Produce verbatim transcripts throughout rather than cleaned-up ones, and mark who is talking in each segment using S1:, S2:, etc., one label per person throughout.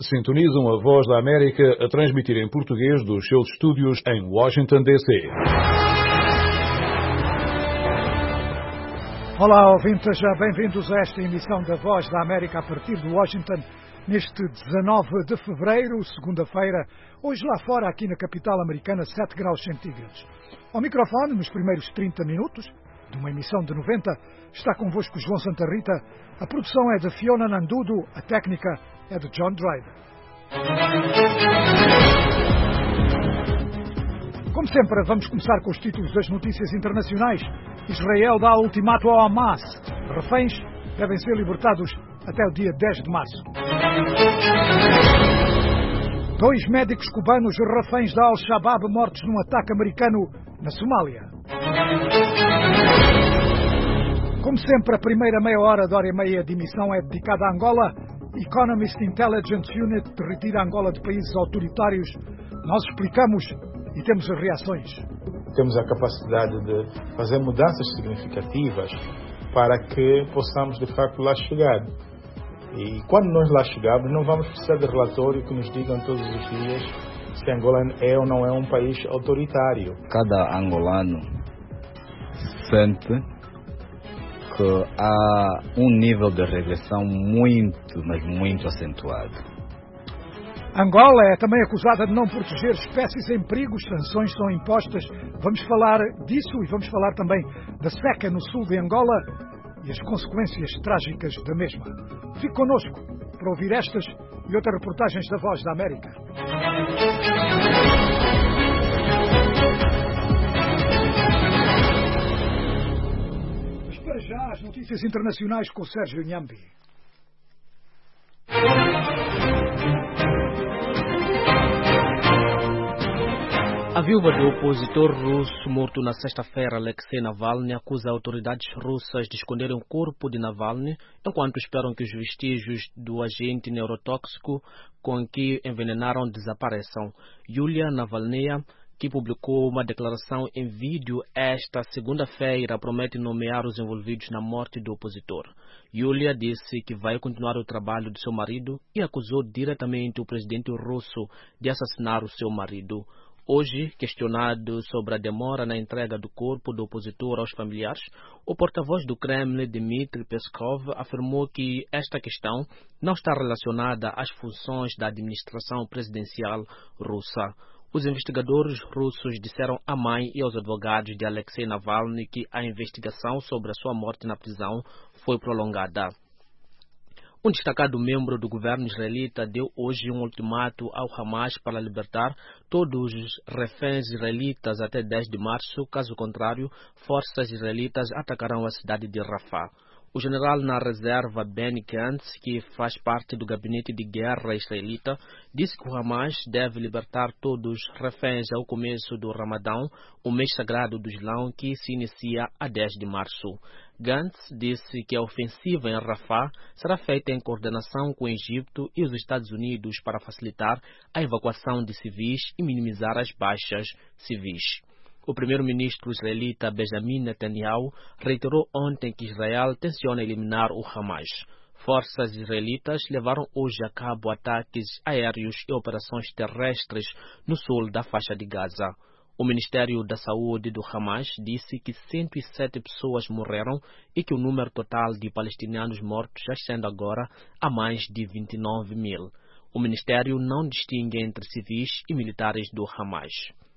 S1: Sintonizam a Voz da América a transmitir em português dos seus estúdios em Washington, D C
S2: Olá, ouvintes, já bem-vindos a esta emissão da Voz da América a partir de Washington, neste dezanove de fevereiro, segunda-feira, hoje lá fora, aqui na capital americana, sete graus centígrados. Ao microfone, nos primeiros trinta minutos de uma emissão de noventa, está convosco João Santa Rita, a produção é de Fiona Nandudo, a técnica é de John Driver. Como sempre, vamos começar com os títulos das notícias internacionais. Israel dá ultimato ao Hamas. Reféns devem ser libertados até o dia dez de março. Dois médicos cubanos reféns da Al-Shabaab mortos num ataque americano na Somália. Como sempre, a primeira meia hora da hora e meia de emissão é dedicada a Angola. Economist Intelligence Unit retira Angola de países autoritários. Nós explicamos e temos as reações.
S3: Temos a capacidade de fazer mudanças significativas para que possamos, de facto, lá chegar. E quando nós lá chegarmos, não vamos precisar de relatório que nos digam todos os dias se Angola é ou não é um país autoritário.
S4: Cada angolano sente que há um nível de regressão muito, mas muito acentuado.
S2: Angola é também acusada de não proteger espécies em perigo, sanções são impostas. Vamos falar disso e vamos falar também da seca no sul de Angola e as consequências trágicas da mesma. Fique connosco para ouvir estas e outras reportagens da Voz da América. Mas para já as notícias internacionais com o Sérgio Nhambi.
S5: A viúva do opositor russo morto na sexta-feira, Alexei Navalny, acusa autoridades russas de esconderem o corpo de Navalny enquanto esperam que os vestígios do agente neurotóxico com que envenenaram desapareçam. Yulia Navalnaya, que publicou uma declaração em vídeo esta segunda-feira, promete nomear os envolvidos na morte do opositor. Yulia disse que vai continuar o trabalho de seu marido e acusou diretamente o presidente russo de assassinar o seu marido. Hoje, questionado sobre a demora na entrega do corpo do opositor aos familiares, o porta-voz do Kremlin, Dmitry Peskov, afirmou que esta questão não está relacionada às funções da administração presidencial russa. Os investigadores russos disseram à mãe e aos advogados de Alexei Navalny que a investigação sobre a sua morte na prisão foi prolongada. Um destacado membro do governo israelita deu hoje um ultimato ao Hamas para libertar todos os reféns israelitas até dez de março, caso contrário, forças israelitas atacarão a cidade de Rafah. O general na reserva Benny Gantz, que faz parte do gabinete de guerra israelita, disse que o Hamas deve libertar todos os reféns ao começo do Ramadão, o mês sagrado do Islão, que se inicia a dez de março. Gantz disse que a ofensiva em Rafah será feita em coordenação com o Egito e os Estados Unidos para facilitar a evacuação de civis e minimizar as baixas civis. O primeiro-ministro israelita Benjamin Netanyahu reiterou ontem que Israel tenciona eliminar o Hamas. Forças israelitas levaram hoje a cabo ataques aéreos e operações terrestres no sul da faixa de Gaza. O Ministério da Saúde do Hamas disse que cento e sete pessoas morreram e que o número total de palestinianos mortos já ascende agora a mais de vinte e nove mil. O Ministério não distingue entre civis e militares do Hamas.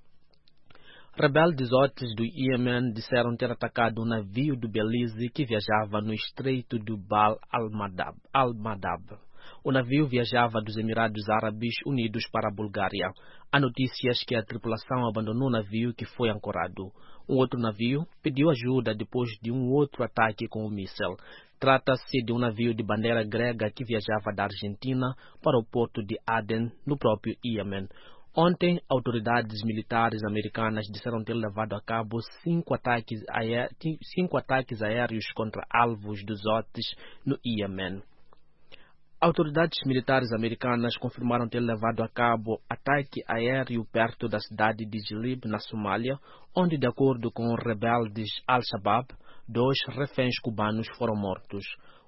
S5: Rebeldes Houthis do Iêmen disseram ter atacado um navio do Belize que viajava no estreito do Bab al-Mandab. Al-Mandab. O navio viajava dos Emirados Árabes Unidos para a Bulgária. Há notícias que a tripulação abandonou o navio que foi ancorado. Um outro navio pediu ajuda depois de um outro ataque com um míssil. Trata-se de um navio de bandeira grega que viajava da Argentina para o porto de Aden, no próprio Iêmen. Ontem, autoridades militares americanas disseram ter levado a cabo cinco ataques, aé... cinco ataques aéreos contra alvos dos Houthis no Iêmen. Autoridades militares americanas confirmaram ter levado a cabo ataque aéreo perto da cidade de Idlib, na Somália, onde, de acordo com rebeldes Al-Shabaab, dois reféns cubanos foram mortos.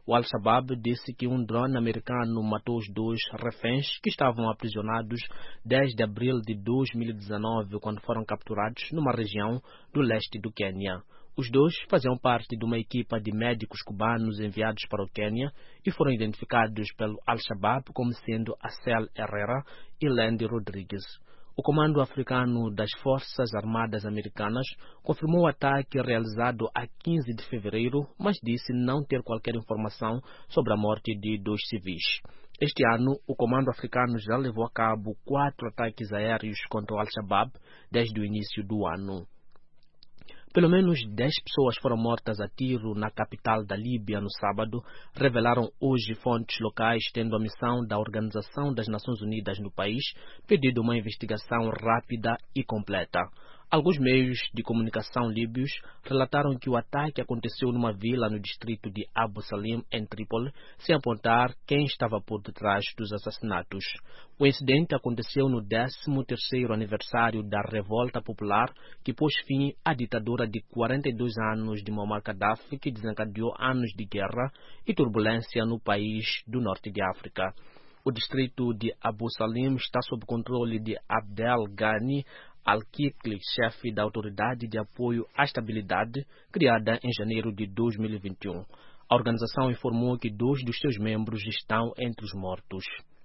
S5: O Al-Shabaab disse que um drone americano matou os dois reféns que estavam aprisionados desde abril de dois mil e dezenove, quando foram capturados numa região do leste do Quênia. Os dois faziam parte de uma equipa de médicos cubanos enviados para o Quênia e foram identificados pelo Al-Shabaab como sendo Acel Herrera e Landy Rodrigues. O Comando Africano das Forças Armadas Americanas confirmou o ataque realizado a quinze de fevereiro, mas disse não ter qualquer informação sobre a morte de dois civis. Este ano, o Comando Africano já levou a cabo quatro ataques aéreos contra o Al-Shabaab desde o início do ano. Pelo menos dez pessoas foram mortas a tiro na capital da Líbia no sábado, revelaram hoje fontes locais, tendo a missão da Organização das Nações Unidas no país pedido uma investigação rápida e completa. Alguns meios de comunicação líbios relataram que o ataque aconteceu numa vila no distrito de Abu Salim, em Trípoli, sem apontar quem estava por detrás dos assassinatos. O incidente aconteceu no décimo terceiro aniversário da Revolta Popular, que pôs fim à ditadura de quarenta e dois anos de Muammar Gaddafi, que desencadeou anos de guerra e turbulência no país do norte de África. O distrito de Abu Salim está sob controle de Abdel Ghani Al-Kikli, chefe da Autoridade de Apoio à Estabilidade, criada em janeiro de dois mil e vinte e um. A organização informou que dois dos seus membros estão entre os mortos.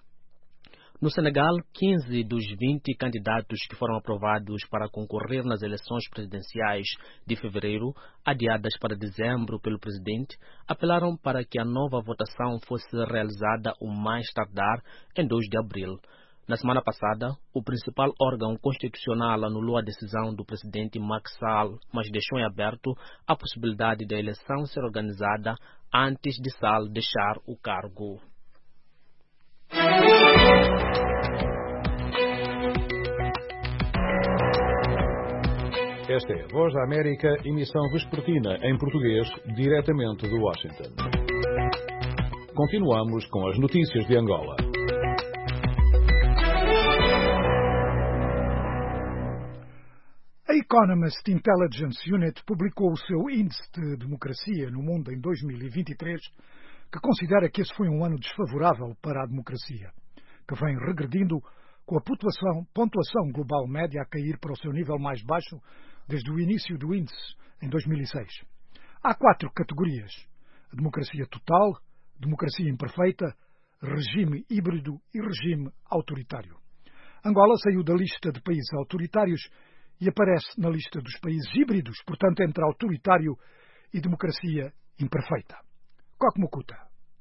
S5: No Senegal, quinze dos vinte candidatos que foram aprovados para concorrer nas eleições presidenciais de fevereiro, adiadas para dezembro pelo presidente, apelaram para que a nova votação fosse realizada o mais tardar em dois de abril. Na semana passada, o principal órgão constitucional anulou a decisão do presidente Macky Sall, mas deixou em aberto a possibilidade da eleição ser organizada antes de Sall deixar o cargo.
S1: Esta é a Voz da América, emissão vespertina em português, diretamente de Washington. Continuamos com as notícias de Angola.
S2: A Economist Intelligence Unit publicou o seu Índice de Democracia no Mundo em dois mil e vinte e três, que considera que esse foi um ano desfavorável para a democracia, que vem regredindo com a pontuação, pontuação global média a cair para o seu nível mais baixo desde o início do índice, em dois mil e seis. Há quatro categorias: a democracia total, democracia imperfeita, regime híbrido e regime autoritário. Angola saiu da lista de países autoritários e aparece na lista dos países híbridos, portanto entre autoritário e democracia imperfeita. Coque Mukuta.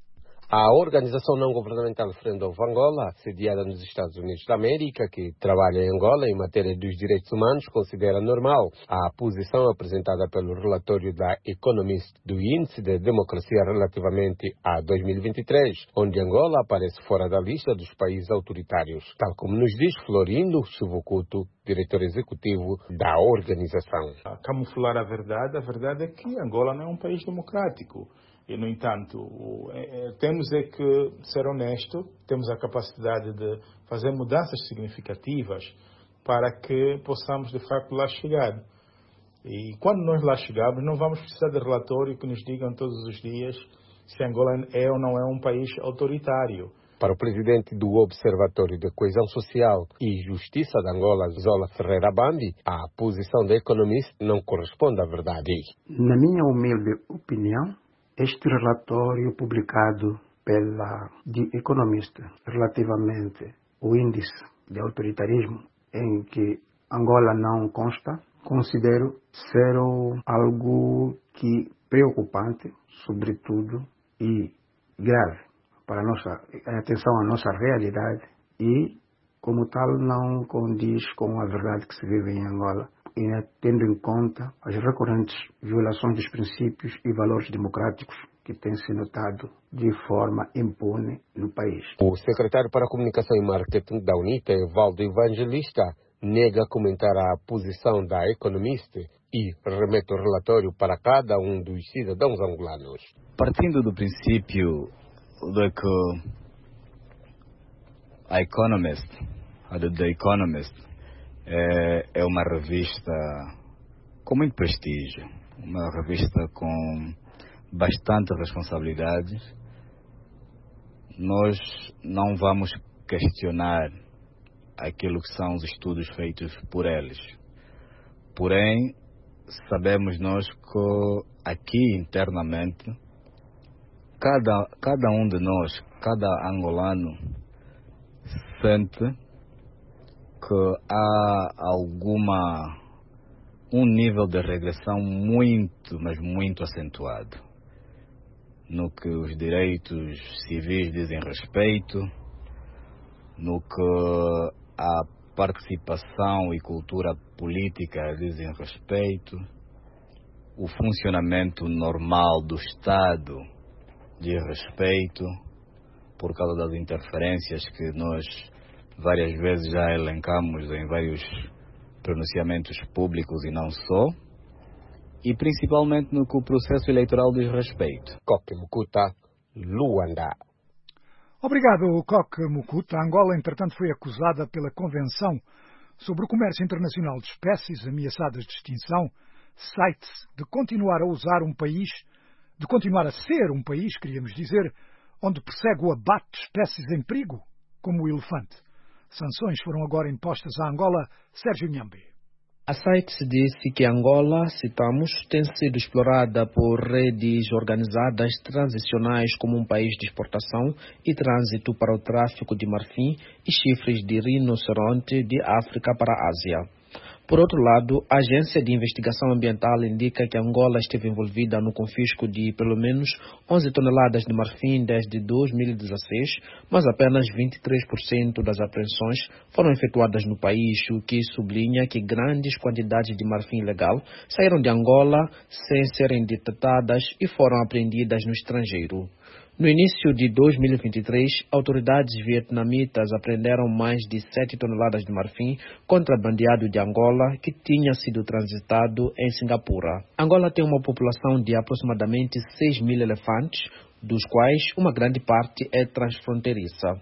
S6: A organização não-governamental Friend of Angola, sediada nos Estados Unidos da América, que trabalha em Angola em matéria dos direitos humanos, considera normal a posição apresentada pelo relatório da Economist do Índice de Democracia relativamente a dois mil e vinte e três, onde Angola aparece fora da lista dos países autoritários, tal como nos diz Florindo Chivocuto, diretor executivo da organização.
S3: A camuflar a verdade, a verdade é que Angola não é um país democrático. E, no entanto, é, é, temos é que ser honesto, temos a capacidade de fazer mudanças significativas para que possamos, de facto, lá chegar. E quando nós lá chegarmos, não vamos precisar de relatório que nos digam todos os dias se Angola é ou não é um país autoritário.
S6: Para o presidente do Observatório de Coesão Social e Justiça de Angola, Zola Ferreira Bambi, a posição da Economist não corresponde à verdade.
S7: Na minha humilde opinião, este relatório publicado pela The Economist relativamente ao índice de autoritarismo em que Angola não consta, considero ser algo que preocupante, sobretudo, e grave para a nossa atenção à nossa realidade e, como tal, não condiz com a verdade que se vive em Angola, e tendo em conta as recorrentes violações dos princípios e valores democráticos que têm se notado de forma impune no país.
S6: O secretário para a Comunicação e Marketing da UNITA, Evaldo Evangelista, nega comentar a posição da Economist e remete o relatório para cada um dos cidadãos angolanos.
S4: Partindo do princípio de que a Economist, a The Economist, é, é uma revista com muito prestígio, uma revista com bastante responsabilidade. Nós não vamos questionar aquilo que são os estudos feitos por eles. Porém, sabemos nós que aqui internamente, cada, cada um de nós, cada angolano, sente que há alguma, um nível de regressão muito, mas muito acentuado, no que os direitos civis dizem respeito, no que a participação e cultura política dizem respeito, o funcionamento normal do Estado diz respeito, por causa das interferências que nós várias vezes já elencamos em vários pronunciamentos públicos e não só, e principalmente no que o processo eleitoral diz respeito.
S6: Coque Mukuta, Luanda.
S2: Obrigado, Coque Mukuta. A Angola, entretanto, foi acusada pela Convenção sobre o Comércio Internacional de Espécies Ameaçadas de Extinção, CITES, de continuar a usar um país, de continuar a ser um país, queríamos dizer, onde persegue o abate de espécies em perigo, como o elefante. Sanções foram agora impostas à Angola. Sérgio Nhambi.
S5: A CITES disse que Angola, citamos, tem sido explorada por redes organizadas transicionais como um país de exportação e trânsito para o tráfico de marfim e chifres de rinoceronte de África para a Ásia. Por outro lado, a Agência de Investigação Ambiental indica que Angola esteve envolvida no confisco de pelo menos onze toneladas de marfim desde dois mil e dezesseis, mas apenas vinte e três por cento das apreensões foram efetuadas no país, o que sublinha que grandes quantidades de marfim ilegal saíram de Angola sem serem detectadas e foram apreendidas no estrangeiro. No início de dois mil e vinte e três, autoridades vietnamitas apreenderam mais de sete toneladas de marfim contrabandeado de Angola, que tinha sido transitado em Singapura. Angola tem uma população de aproximadamente seis mil elefantes, dos quais uma grande parte é transfronteiriça.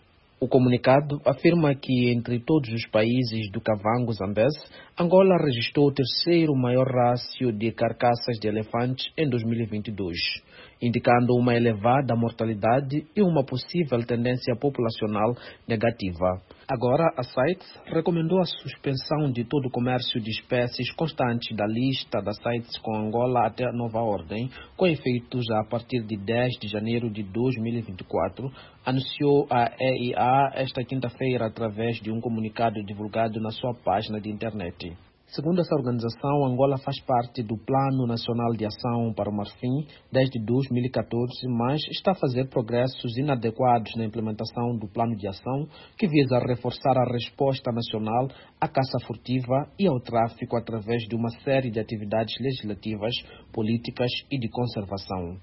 S5: O comunicado afirma que, entre todos os países do Kavango-Zambeze, Angola registrou o terceiro maior rácio de carcaças de elefantes em dois mil e vinte e dois, indicando uma elevada mortalidade e uma possível tendência populacional negativa. Agora, a CITES recomendou a suspensão de todo o comércio de espécies constantes da lista da CITES com Angola até a nova ordem, com efeitos a partir de dez de janeiro de dois mil e vinte e quatro, anunciou a E I A esta quinta-feira através de um comunicado divulgado na sua página de internet. Segundo essa organização, Angola faz parte do Plano Nacional de Ação para o Marfim desde dois mil e catorze, mas está a fazer progressos inadequados na implementação do plano de ação que visa reforçar a resposta nacional à caça furtiva e ao tráfico através de uma série de atividades legislativas, políticas e de conservação.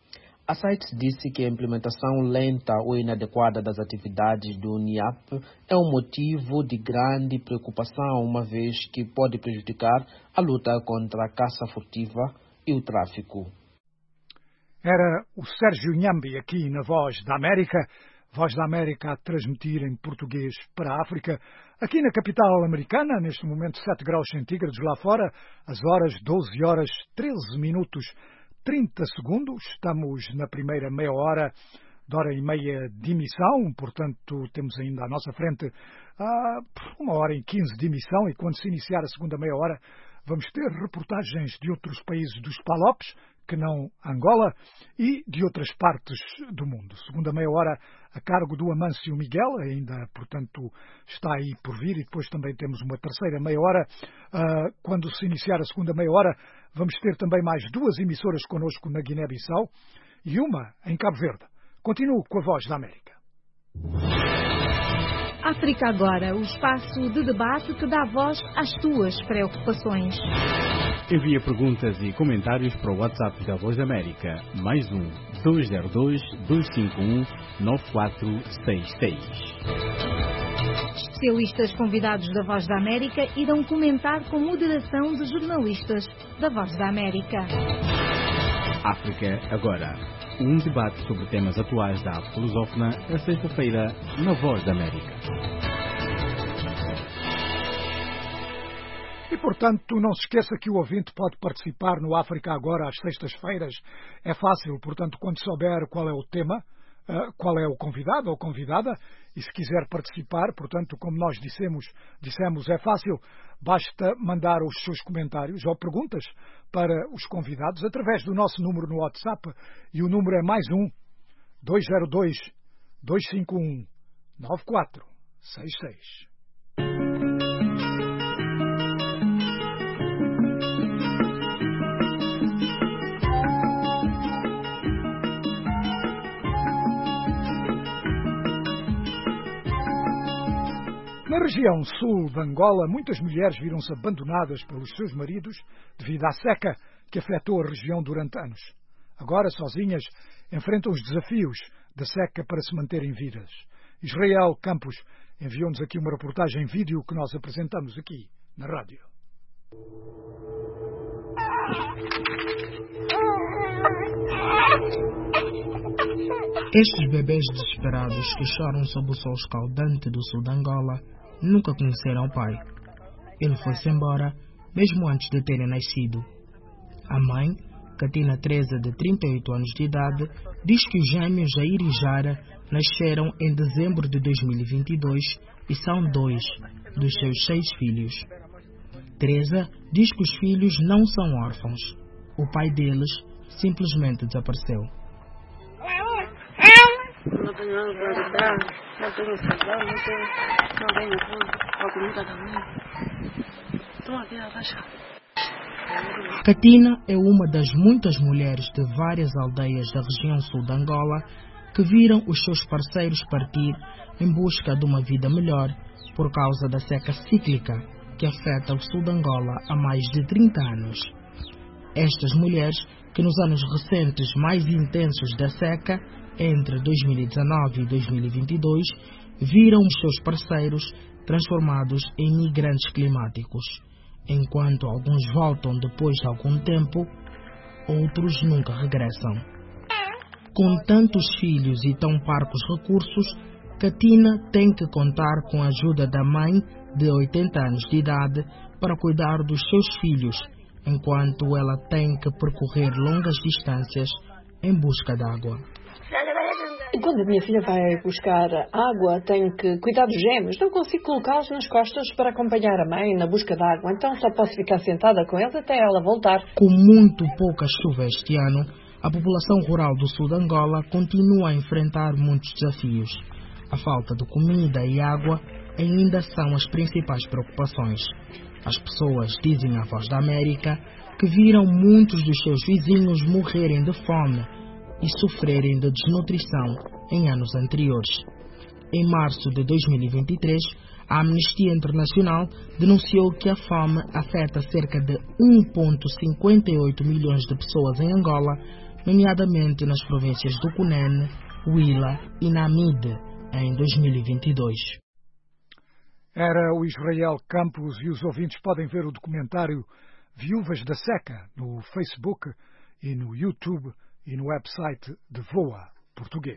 S5: A CITES disse que a implementação lenta ou inadequada das atividades do N I A P é um motivo de grande preocupação, uma vez que pode prejudicar a luta contra a caça furtiva e o tráfico.
S2: Era o Sérgio Nhambi aqui na Voz da América, Voz da América a transmitir em português para a África, aqui na capital americana, neste momento sete graus centígrados lá fora, as horas doze horas treze minutos. trinta segundos, estamos na primeira meia hora, de hora e meia de emissão, portanto temos ainda à nossa frente ah, uma hora e quinze de emissão, e quando se iniciar a segunda meia hora vamos ter reportagens de outros países dos Palopes, que não Angola, e de outras partes do mundo. Segunda meia hora a cargo do Amâncio Miguel, ainda, portanto, está aí por vir, e depois também temos uma terceira meia hora. Uh, quando se iniciar a segunda meia hora, vamos ter também mais duas emissoras connosco na Guiné-Bissau e uma em Cabo Verde. Continuo com a Voz da América.
S8: África Agora, o espaço de debate que dá voz às tuas preocupações.
S9: Envia perguntas e comentários para o WhatsApp da Voz da América, mais um dois zero dois, dois cinco um, nove quatro seis seis.
S8: Especialistas convidados da Voz da América irão comentar com moderação de jornalistas da Voz da América.
S9: África Agora, um debate sobre temas atuais da arte lusófona, a sexta-feira, na Voz da América.
S2: E, portanto, não se esqueça que o ouvinte pode participar no África Agora às sextas-feiras. É fácil, portanto, quando souber qual é o tema, qual é o convidado ou convidada, e se quiser participar, portanto, como nós dissemos, dissemos, é fácil, basta mandar os seus comentários ou perguntas para os convidados através do nosso número no WhatsApp, e o número é mais um, dois zero dois, dois cinco um, nove quatro seis seis. Na região sul de Angola, muitas mulheres viram-se abandonadas pelos seus maridos devido à seca que afetou a região durante anos. Agora, sozinhas, enfrentam os desafios da seca para se manterem vivas. Israel Campos enviou-nos aqui uma reportagem em vídeo que nós apresentamos aqui na rádio.
S10: Estes bebês desesperados que choram sob o sol escaldante do sul de Angola nunca conheceram o pai. Ele foi-se embora mesmo antes de terem nascido. A mãe, Katina Teresa, de trinta e oito anos de idade, diz que os gêmeos Jair e Jara nasceram em dezembro de dois mil e vinte e dois e são dois dos seus seis filhos. Teresa diz que os filhos não são órfãos. O pai deles simplesmente desapareceu.
S11: Não tenho nada para dar, não tenho sabão, não tenho, não tenho tudo, a comida também. Estou aqui a baixar.
S10: Katina é uma das muitas mulheres de várias aldeias da região sul de Angola que viram os seus parceiros partir em busca de uma vida melhor por causa da seca cíclica que afeta o sul de Angola há mais de trinta anos. Estas mulheres, que nos anos recentes mais intensos da seca, entre dois mil e dezanove e dois mil e vinte e dois, viram os seus parceiros transformados em migrantes climáticos. Enquanto alguns voltam depois de algum tempo, outros nunca regressam. Com tantos filhos e tão parcos recursos, Katina tem que contar com a ajuda da mãe, de oitenta anos de idade, para cuidar dos seus filhos, enquanto ela tem que percorrer longas distâncias em busca de água.
S12: Quando a minha filha vai buscar água, tenho que cuidar dos gêmeos. Não consigo colocá-los nas costas para acompanhar a mãe na busca de água. Então só posso ficar sentada com eles até ela voltar.
S10: Com muito pouca chuva este ano, a população rural do sul de Angola continua a enfrentar muitos desafios. A falta de comida e água ainda são as principais preocupações. As pessoas dizem à Voz da América que viram muitos dos seus vizinhos morrerem de fome e sofrerem de desnutrição em anos anteriores. Em março de dois mil e vinte e três, a Amnistia Internacional denunciou que a fome afeta cerca de um vírgula cinquenta e oito milhões de pessoas em Angola, nomeadamente nas províncias do Cunene, Huila e Namibe, em dois mil e vinte e dois.
S2: Era o Israel Campos e os ouvintes podem ver o documentário Viúvas da Seca no Facebook e no YouTube e no website de V O A Português.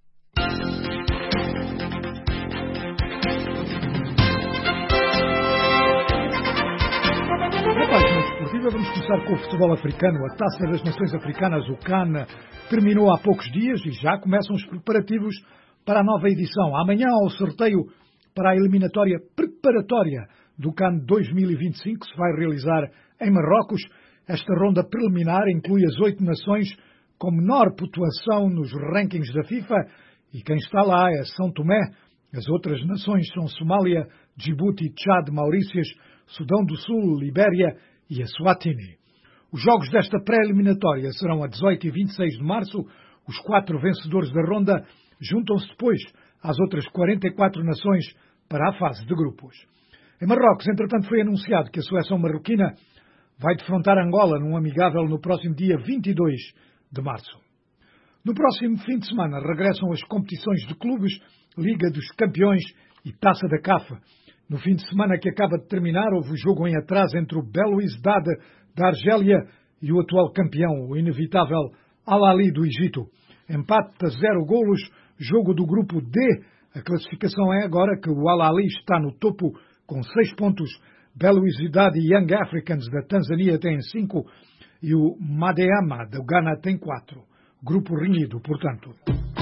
S2: Na página desportiva vamos começar com o futebol africano. A Taça das Nações Africanas, o CAN, terminou há poucos dias e já começam os preparativos para a nova edição. Amanhã há o sorteio para a eliminatória preparatória do CAN dois mil e vinte e cinco, que se vai realizar em Marrocos. Esta ronda preliminar inclui as oito nações com menor pontuação nos rankings da FIFA, e quem está lá é São Tomé. As outras nações são Somália, Djibouti, Tchad, Maurícias, Sudão do Sul, Libéria e a Eswatini. Os jogos desta pré-eliminatória serão a dezoito e vinte e seis de março. Os quatro vencedores da ronda juntam-se depois às outras quarenta e quatro nações para a fase de grupos. Em Marrocos, entretanto, foi anunciado que a seleção marroquina vai defrontar Angola num amigável no próximo dia vinte e dois de março. No próximo fim de semana regressam as competições de clubes, Liga dos Campeões e Taça da C A F. No fim de semana que acaba de terminar, houve o jogo em atraso entre o Belouizdad da Argélia e o atual campeão, o inevitável Al-Ahly do Egito. Empate a zero golos, jogo do grupo D. A classificação é agora que o Al-Ahly está no topo com seis pontos, Belouizdad e Young Africans da Tanzânia têm cinco e o Madeama do Ghana tem quatro. Grupo renhido, portanto.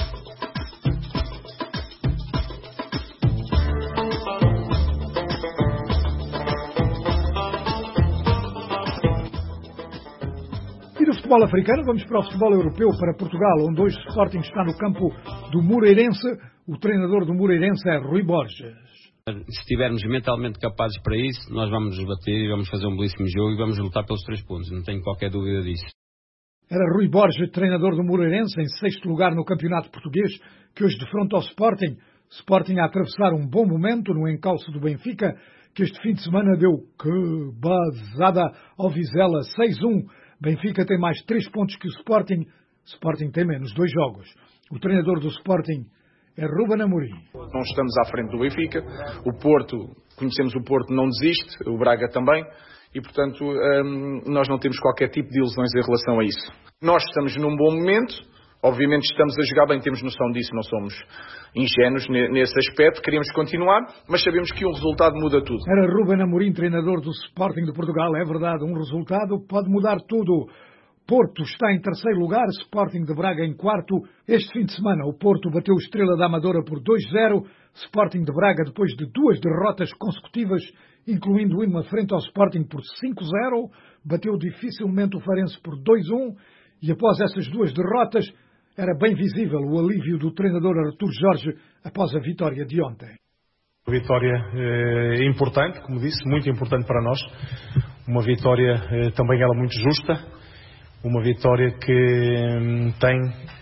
S2: E do futebol africano, vamos para o futebol europeu, para Portugal, onde hoje o Sporting está no campo do Moreirense. O treinador do Moreirense é Rui Borges.
S13: Se estivermos mentalmente capazes para isso, nós vamos nos bater e vamos fazer um belíssimo jogo e vamos lutar pelos três pontos, não tenho qualquer dúvida disso.
S2: Era Rui Borges, treinador do Moreirense, em sexto lugar no campeonato português, que hoje defronta ao Sporting. Sporting a atravessar um bom momento no encalço do Benfica, que este fim de semana deu que basada ao Vizela seis a um. Benfica tem mais três pontos que o Sporting. Sporting tem menos dois jogos. O treinador do Sporting é Ruben Amorim.
S14: Não estamos à frente do Benfica. O Porto, conhecemos o Porto, não desiste. O Braga também. E, portanto, hum, nós não temos qualquer tipo de ilusões em relação a isso. Nós estamos num bom momento. Obviamente estamos a jogar bem, temos noção disso. Não somos ingênuos nesse aspecto. Queremos continuar, mas sabemos que um resultado muda tudo.
S2: Era Ruben Amorim, treinador do Sporting de Portugal. É verdade, um resultado pode mudar tudo. Porto está em terceiro lugar, Sporting de Braga em quarto. Este fim de semana o Porto bateu o Estrela da Amadora por dois a zero. Sporting de Braga, depois de duas derrotas consecutivas, incluindo uma frente ao Sporting por cinco a zero, bateu dificilmente o Farense por dois a um. E após essas duas derrotas, era bem visível o alívio do treinador Artur Jorge após a vitória de ontem.
S15: Uma vitória eh, importante, como disse, muito importante para nós. Uma vitória eh, também ela muito justa. Uma vitória que hum, tem,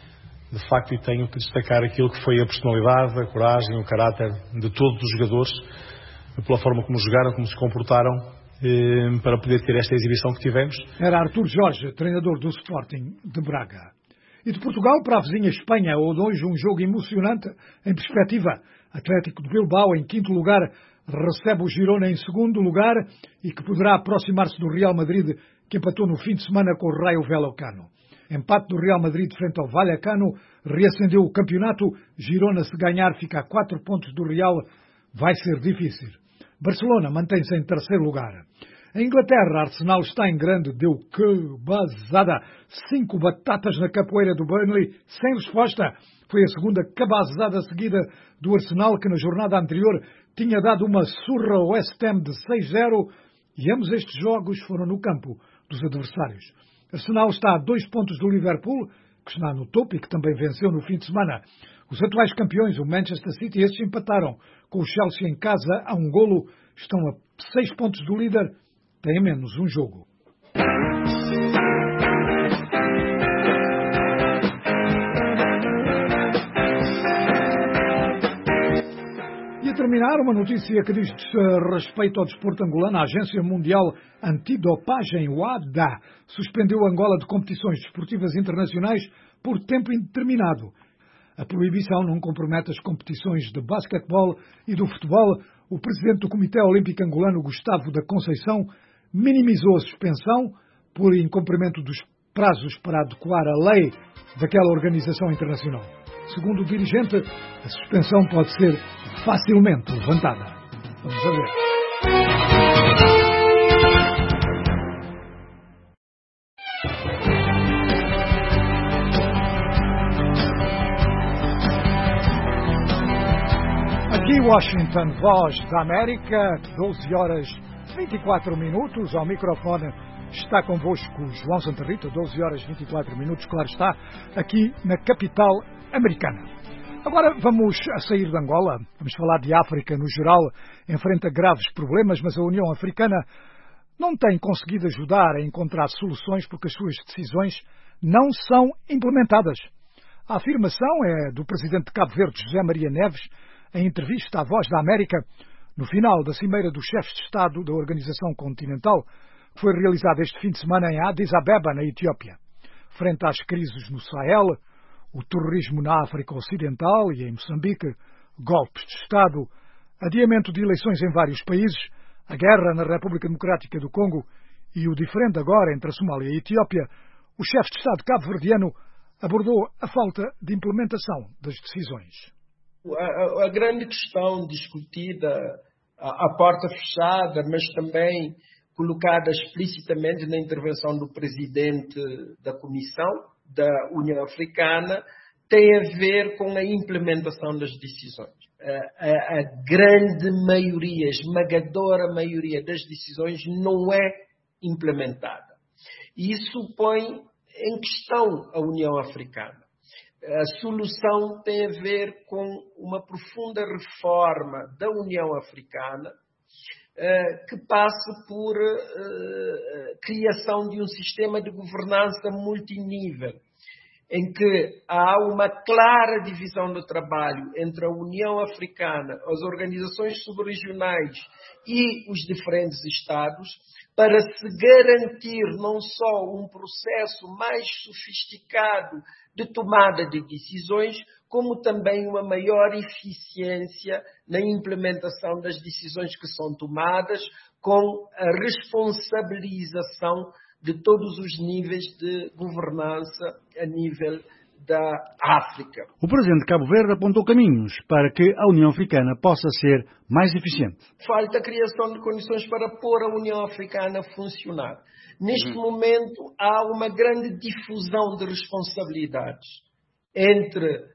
S15: de facto, e tenho que destacar aquilo que foi a personalidade, a coragem, o caráter de todos os jogadores, pela forma como jogaram, como se comportaram, hum, para poder ter esta exibição que tivemos.
S2: Era Artur Jorge, treinador do Sporting de Braga. E de Portugal para a vizinha Espanha, onde hoje um jogo emocionante em perspectiva. Atlético de Bilbao, em quinto lugar, recebe o Girona em segundo lugar e que poderá aproximar-se do Real Madrid, que empatou no fim de semana com o Rayo Vallecano. Empate do Real Madrid frente ao Vallecano reacendeu o campeonato. Girona, se ganhar, fica a quatro pontos do Real. Vai ser difícil. Barcelona mantém-se em terceiro lugar. Em Inglaterra, Arsenal está em grande, deu que basada. Cinco batatas na capoeira do Burnley, sem resposta. Foi a segunda cabazada seguida do Arsenal, que na jornada anterior tinha dado uma surra ao West Ham de seis a zero. E ambos estes jogos foram no campo dos adversários. Arsenal está a dois pontos do Liverpool, que está no topo e que também venceu no fim de semana. Os atuais campeões, o Manchester City, estes empataram com o Chelsea em casa a um golo. Estão a seis pontos do líder, têm menos um jogo. E a terminar, uma notícia que diz respeito ao desporto angolano. A Agência Mundial Antidopagem, o A D A, suspendeu Angola de competições desportivas internacionais por tempo indeterminado. A proibição não compromete as competições de basquetebol e do futebol. O presidente do Comitê Olímpico Angolano, Gustavo da Conceição, minimizou a suspensão por incumprimento dos prazos para adequar a lei daquela organização internacional. Segundo o dirigente, a suspensão pode ser facilmente levantada. Vamos ver. Aqui Washington, Voz da América, doze horas e vinte e quatro minutos. Ao microfone está convosco João Santa Rita, doze horas e vinte e quatro minutos, claro está, aqui na capital americana. Agora vamos a sair de Angola, vamos falar de África no geral, enfrenta graves problemas, mas a União Africana não tem conseguido ajudar a encontrar soluções porque as suas decisões não são implementadas. A afirmação é do presidente de Cabo Verde, José Maria Neves, em entrevista à Voz da América, no final da Cimeira dos Chefes de Estado da Organização Continental, que foi realizada este fim de semana em Addis Abeba, na Etiópia. Frente às crises no Sahel, o terrorismo na África Ocidental e em Moçambique, golpes de Estado, adiamento de eleições em vários países, a guerra na República Democrática do Congo e o diferendo agora entre a Somália e a Etiópia, o chefe de Estado cabo-verdiano abordou a falta de implementação das decisões.
S16: A, a, a grande questão discutida a, a porta fechada, mas também colocada explicitamente na intervenção do presidente da Comissão da União Africana, tem a ver com a implementação das decisões. A, a, a grande maioria, esmagadora maioria das decisões não é implementada. E isso põe em questão a União Africana. A solução tem a ver com uma profunda reforma da União Africana, que passa por uh, criação de um sistema de governança multinível, em que há uma clara divisão do trabalho entre a União Africana, as organizações subregionais e os diferentes Estados, para se garantir não só um processo mais sofisticado de tomada de decisões, como também uma maior eficiência na implementação das decisões que são tomadas, com a responsabilização de todos os níveis de governança a nível da África.
S17: O presidente de Cabo Verde apontou caminhos para que a União Africana possa ser mais eficiente.
S16: Falta a criação de condições para pôr a União Africana a funcionar. Neste uhum. momento há uma grande difusão de responsabilidades entre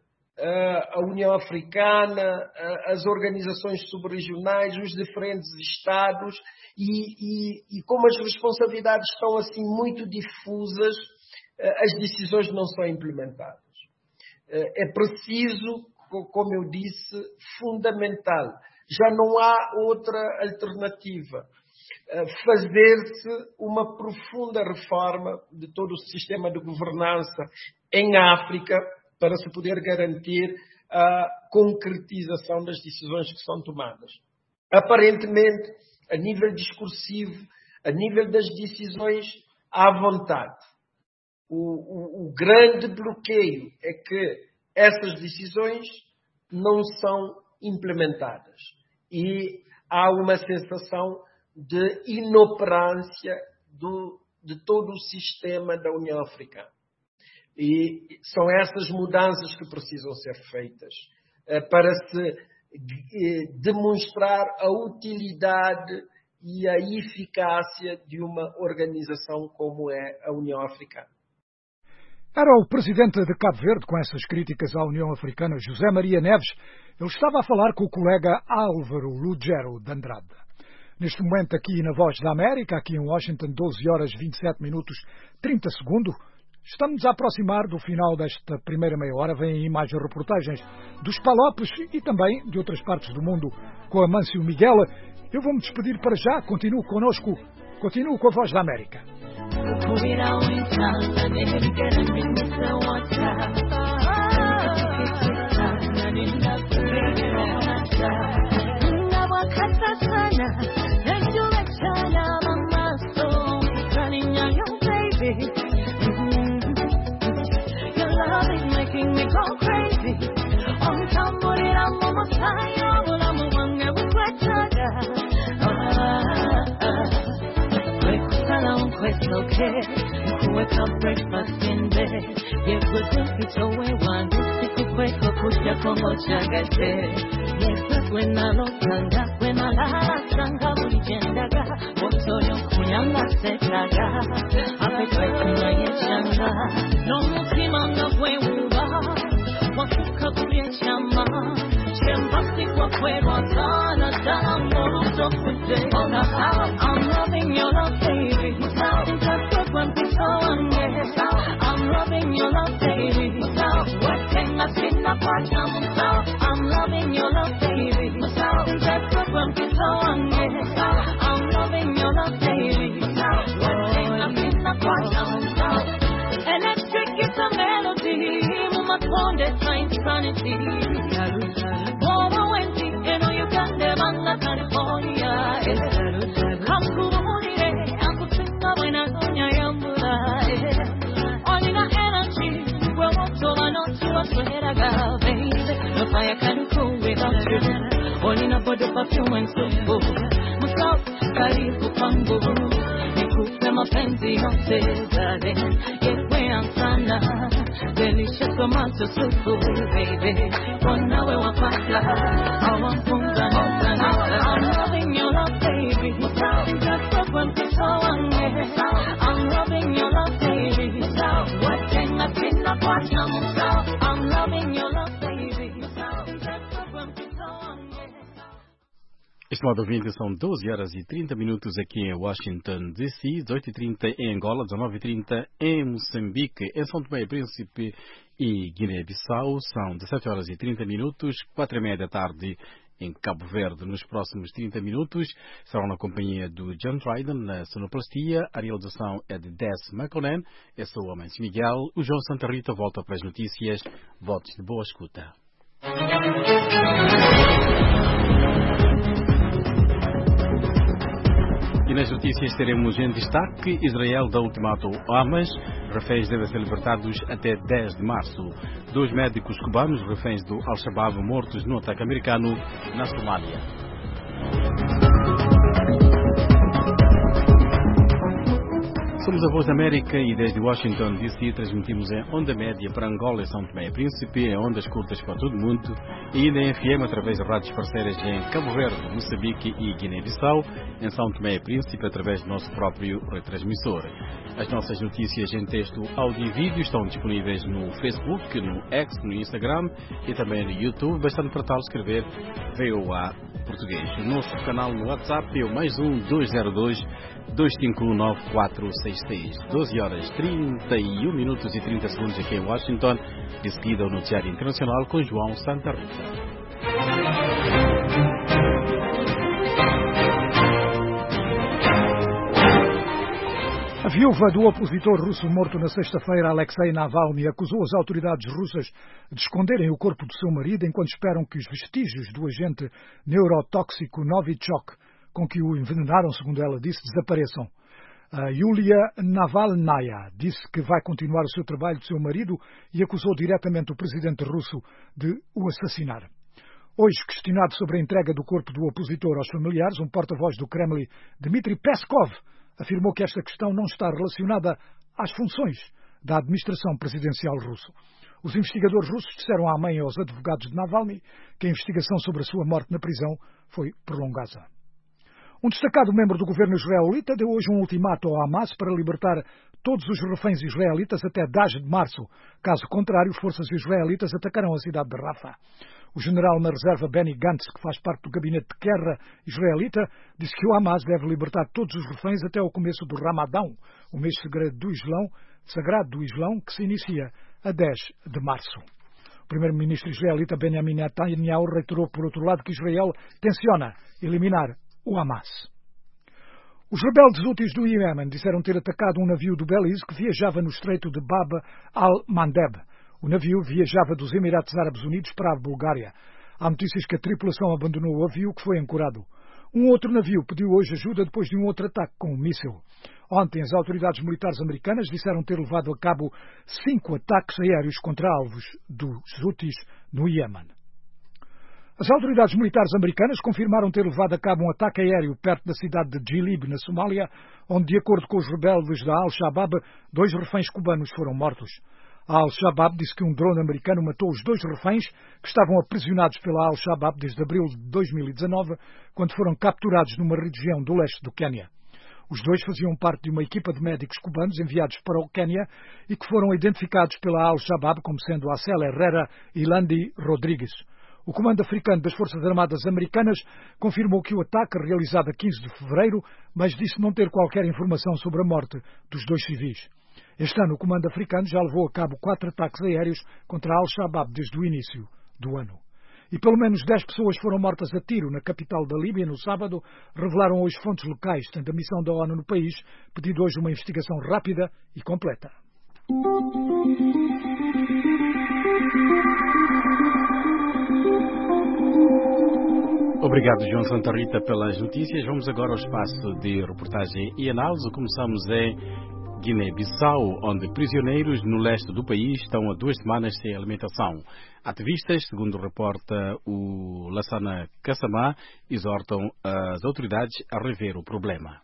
S16: a União Africana, as organizações subregionais, os diferentes Estados, e, e, e como as responsabilidades estão assim muito difusas, as decisões não são implementadas. É preciso, como eu disse, fundamental. Já não há outra alternativa. Fazer-se uma profunda reforma de todo o sistema de governança em África, para se poder garantir a concretização das decisões que são tomadas. Aparentemente, a nível discursivo, a nível das decisões, há vontade. O, o, o grande bloqueio é que essas decisões não são implementadas. E há uma sensação de inoperância do, de todo o sistema da União Africana. E são essas mudanças que precisam ser feitas para se demonstrar a utilidade e a eficácia de uma organização como é a União Africana.
S2: Era o presidente de Cabo Verde com essas críticas à União Africana, José Maria Neves. Ele estava a falar com o colega Álvaro Lugero de Andrade. Neste momento aqui na Voz da América, aqui em Washington, doze horas vinte e sete minutos trinta segundos. Estamos a aproximar do final desta primeira meia hora. Vêm aí mais reportagens dos Palopes e também de outras partes do mundo com Amâncio Miguel. Eu vou-me despedir para já. Continuo connosco. Continuo com a Voz da América.
S18: Making me go crazy. On somebody I'm almost high, well I'm a one that was quite tired. Salon questo che wake up breakfast in bed. Ye kuto kito we one siku kweko kuja como chagate. Yes, when I look tanga, when I la tanga ulijendaga. Moto yo kunyanga setaga. Ape kwekina yechanga. No mukimanga kwewa. Wakuka kubyechama. Chembasi kwa kwerwa sana dambo ruto kute. I'm loving your love, baby. I'm loving your love, baby. What can I say? I'm loving your love, baby. I'm loving your love, baby. Electric is a melody. Mama Conde finds sanity. Mama Wendy, you know you got them on the California. Come to the morning. Buena doña Yambura, onina energy, well so I know to a sweater girl, baby. No fire can cool without you. Onina body perfume and so good. Musao, karibu kwangu, nikupe mapenzi yote dale. Yewe sana, delicious tomato soup, baby. Bona we wapata, awafunga nota nota. I'm loving
S9: Estimado ouvinte, são doze horas e trinta minutos aqui em Washington, D C, dezoito e trinta em Angola, dezenove e trinta em Moçambique, em São Tomé e Príncipe e Guiné-Bissau, são dezessete horas e trinta minutos, quatro e meia da tarde em Cabo Verde. Nos próximos trinta minutos serão na companhia do John Dryden na sonoplastia, a realização é de Des McConan, eu sou o Amancio Miguel, o João Santa Rita volta para as notícias, votos de boa escuta. E nas notícias teremos em destaque: Israel dá ultimato a Hamas, reféns devem ser libertados até dez de março. Dois médicos cubanos, reféns do Al-Shabaab, mortos no ataque americano na Somália. Somos a Voz da América e desde Washington, D C transmitimos em onda média para Angola e São Tomé e Príncipe, em ondas curtas para todo o mundo e ainda em F M através de rádios parceiras em Cabo Verde, Moçambique e Guiné-Bissau, em São Tomé e Príncipe através do nosso próprio retransmissor. As nossas notícias em texto, áudio e vídeo estão disponíveis no Facebook, no X, no Instagram e também no YouTube, bastante para tal escrever V O A Português. O nosso canal no WhatsApp é o mais um dois zero dois, dois cinco um, nove quatro seis seis. doze horas trinta e um minutos e trinta segundos aqui em Washington. De seguida o noticiário internacional com João Santa Rita.
S2: A viúva do opositor russo morto na sexta-feira, Alexei Navalny, acusou as autoridades russas de esconderem o corpo do seu marido enquanto esperam que os vestígios do agente neurotóxico Novichok, com que o envenenaram, segundo ela disse, desapareçam. A Yulia Navalnaya disse que vai continuar o seu trabalho do seu marido e acusou diretamente o presidente russo de o assassinar. Hoje, questionado sobre a entrega do corpo do opositor aos familiares, um porta-voz do Kremlin, Dmitry Peskov, afirmou que esta questão não está relacionada às funções da administração presidencial russa. Os investigadores russos disseram à mãe e aos advogados de Navalny que a investigação sobre a sua morte na prisão foi prolongada. Um destacado membro do governo israelita deu hoje um ultimato ao Hamas para libertar todos os reféns israelitas até dez de março. Caso contrário, forças israelitas atacarão a cidade de Rafah. O general na reserva Benny Gantz, que faz parte do gabinete de guerra israelita, disse que o Hamas deve libertar todos os reféns até o começo do Ramadão, o mês sagrado do Islão, sagrado do Islão, que se inicia a dez de março. O primeiro-ministro israelita Benjamin Netanyahu reiterou, por outro lado, que Israel tenciona eliminar o Hamas. Os rebeldes houthis do Iêmen disseram ter atacado um navio do Belize que viajava no estreito de Bab al-Mandeb. O navio viajava dos Emirados Árabes Unidos para a Bulgária. Há notícias que a tripulação abandonou o navio que foi ancorado. Um outro navio pediu hoje ajuda depois de um outro ataque com um míssil. Ontem, as autoridades militares americanas disseram ter levado a cabo cinco ataques aéreos contra alvos dos houthis no Iêmen. As autoridades militares americanas confirmaram ter levado a cabo um ataque aéreo perto da cidade de Jilib, na Somália, onde, de acordo com os rebeldes da Al-Shabaab, dois reféns cubanos foram mortos. A Al-Shabaab disse que um drone americano matou os dois reféns que estavam aprisionados pela Al-Shabaab desde abril de dois mil e dezanove, quando foram capturados numa região do leste do Quênia. Os dois faziam parte de uma equipa de médicos cubanos enviados para o Quênia e que foram identificados pela Al-Shabaab como sendo Acel Herrera e Landy Rodrigues. O Comando Africano das Forças Armadas Americanas confirmou que o ataque, realizado a quinze de fevereiro, mas disse não ter qualquer informação sobre a morte dos dois civis. Este ano, o Comando Africano já levou a cabo quatro ataques aéreos contra a Al-Shabaab desde o início do ano. E pelo menos dez pessoas foram mortas a tiro na capital da Líbia no sábado, revelaram hoje fontes locais, tendo a missão da ONU no país pedido hoje uma investigação rápida e completa.
S9: Obrigado, João Santa Rita, pelas notícias. Vamos agora ao espaço de reportagem e análise. Começamos em Guiné-Bissau, onde prisioneiros no leste do país estão há duas semanas sem alimentação. Ativistas, segundo reporta o Lassana Kassamá, exortam as autoridades a rever o problema.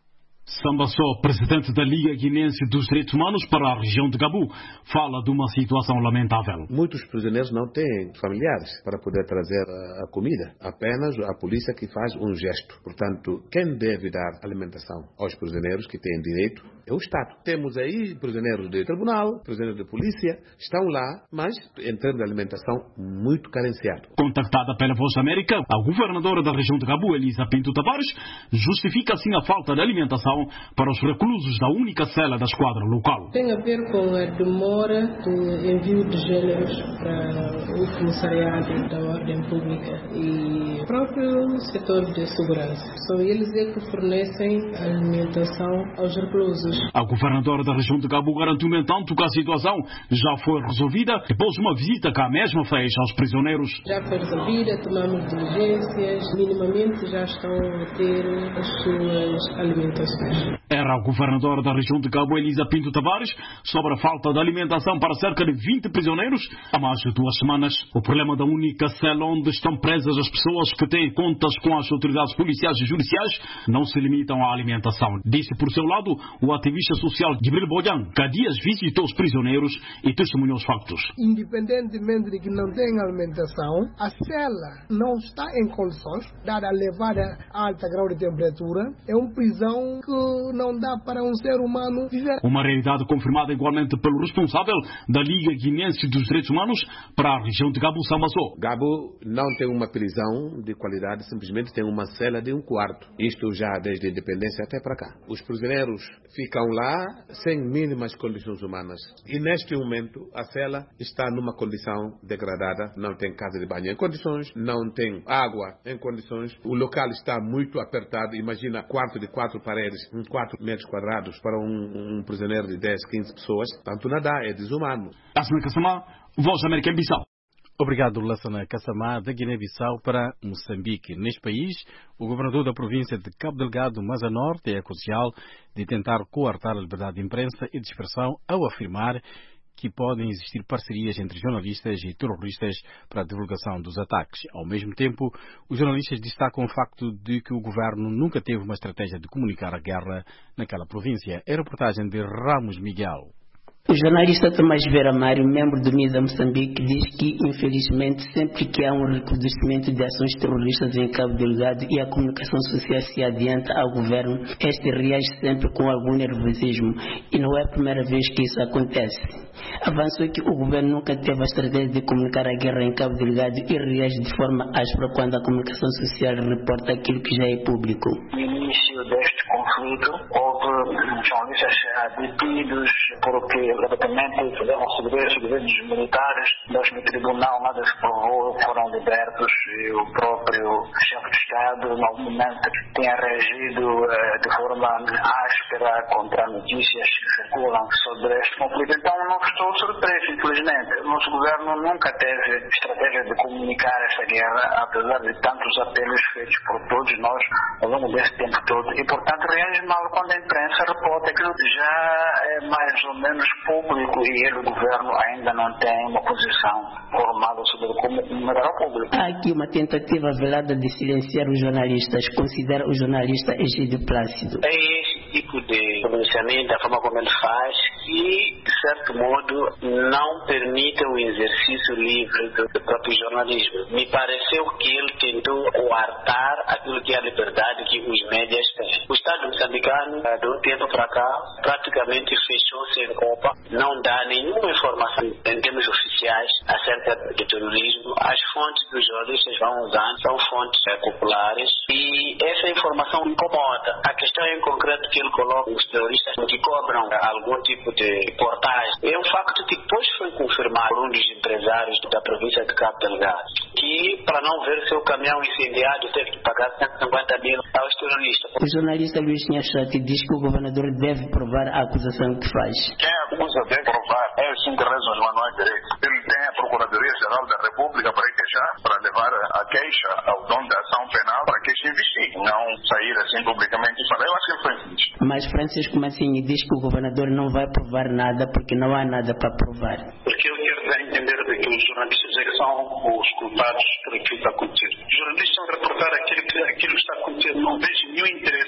S19: Sambassó, presidente da Liga Guinense dos Direitos Humanos para a região de Gabu, fala de uma situação lamentável.
S20: Muitos prisioneiros não têm familiares para poder trazer a comida. Apenas a polícia que faz um gesto. Portanto, quem deve dar alimentação aos prisioneiros que têm direito é o Estado. Temos aí prisioneiros de tribunal, prisioneiros de polícia, estão lá, mas em termos de alimentação, muito carenciado.
S19: Contactada pela Voz da América, a governadora da região de Gabu, Elisa Pinto Tavares, justifica assim a falta de alimentação para os reclusos da única cela da esquadra local.
S21: Tem a ver com a demora de envio de gêneros para o comissariado da ordem pública e o próprio setor de segurança. São eles é que fornecem alimentação aos reclusos.
S19: A governadora da região de Gabu garantiu, no entanto, que a situação já foi resolvida depois de uma visita que a mesma fez aos prisioneiros.
S21: Já foi resolvida, tomamos diligências, minimamente já estão a ter as suas alimentações.
S19: Era a governadora da região de Gabu, Elisa Pinto Tavares, sobre a falta de alimentação para cerca de vinte prisioneiros há mais de duas semanas. O problema da única cela onde estão presas as pessoas que têm contas com as autoridades policiais e judiciais não se limitam à alimentação. Disse por seu lado o ativista social Gibril Bojan, que há dias visitou os prisioneiros e testemunhou os factos.
S22: Independentemente de que não tenha alimentação, a cela não está em condições, dada a elevada alta grau de temperatura, é uma prisão que não dá para um ser humano viver.
S19: Uma realidade confirmada igualmente pelo responsável da Liga Guinense dos Direitos Humanos para a região de Gabu, Sambassó.
S20: Gabu não tem uma prisão de qualidade, simplesmente tem uma cela de um quarto. Isto já desde a independência até para cá. Os prisioneiros ficam lá sem mínimas condições humanas. E neste momento a cela está numa condição degradada, não tem casa de banho em condições, não tem água em condições, o local está muito apertado. Imagina quarto de quatro paredes, um quatro metros quadrados para um, um prisioneiro de dez, quinze pessoas. Tanto nada, é desumano.
S19: Lassana Kassamá, Voz da América em Bissau.
S9: Obrigado, Lassana Kassamá, da Guiné-Bissau para Moçambique. Neste país, o governador da província de Cabo Delgado, Maza Norte, é acusado de tentar coartar a liberdade de imprensa e de expressão ao afirmar que podem existir parcerias entre jornalistas e terroristas para a divulgação dos ataques. Ao mesmo tempo, os jornalistas destacam o facto de que o governo nunca teve uma estratégia de comunicar a guerra naquela província. É a reportagem de Ramos Miguel.
S23: O jornalista Tomás Vera Mário, membro do M I D A Moçambique, diz que, infelizmente, sempre que há um recrudescimento de ações terroristas em Cabo Delgado e a comunicação social se adianta ao governo, este reage sempre com algum nervosismo. E não é a primeira vez que isso acontece. Avançou que o governo nunca teve a estratégia de comunicar a guerra em Cabo Delgado e reage de forma áspera quando a comunicação social reporta aquilo que já é público.
S24: No início deste conflito, houve jornalistas detidos porque rapidamente fizeram receber os governos militares, mas no tribunal nada se provou, foram libertos e o próprio chefe de Estado, no momento, tinha reagido eh, de forma áspera contra notícias que circulam sobre este conflito. Então não estou surpreso, infelizmente. O nosso governo nunca teve estratégia de comunicar esta guerra, apesar de tantos apelos feitos por todos nós ao longo desse tempo todo. E, portanto, reage mal quando a imprensa reporta aquilo que já é mais ou menos público e ele, o governo, ainda não tem uma posição formada sobre como comunicar ao público.
S23: Há aqui uma tentativa velada de silenciar os jornalistas. Considera o jornalista Egídio Plácido.
S25: É esse tipo de pronunciamento, a forma como ele faz, que, de certo modo, não permite o exercício livre do, do próprio jornalismo. Me pareceu que ele tentou coartar aquilo que é a liberdade que os médias têm. O Estado moçambicano, de um tempo para cá, praticamente fechou-se em copa, não dá nenhuma informação em termos oficiais acerca do terrorismo. As fontes que os jornalistas vão usando são fontes é, populares e essa informação incomoda. A questão em concreto que ele coloca os terroristas que cobram algum tipo de portagem é um facto que depois foi confirmado por um dos empresários da província de Cabo Delgado, que para não ver seu caminhão incendiado teve que pagar cento e cinquenta mil aos terroristas.
S23: O jornalista Luís Nhachati diz que o governador deve provar a acusação que faz.
S24: Quem acusa deve provar é os cinco reis dos manuais de direito. Ele tem a Procuradoria-Geral da República para queixar, para levar a queixa ao dono da ação penal para que se investigue, não sair assim publicamente e falar. Eu acho que foi injusto.
S23: Mas Francisco Massini diz que o governador não vai provar nada porque não há nada para provar.
S25: Porque eu quero dar a entender que os jornalistas é que são os culpados por aquilo que está acontecendo. Os jornalistas estão a reportar aquilo que, aquilo que está acontecendo, não vejo nenhum interesse. Os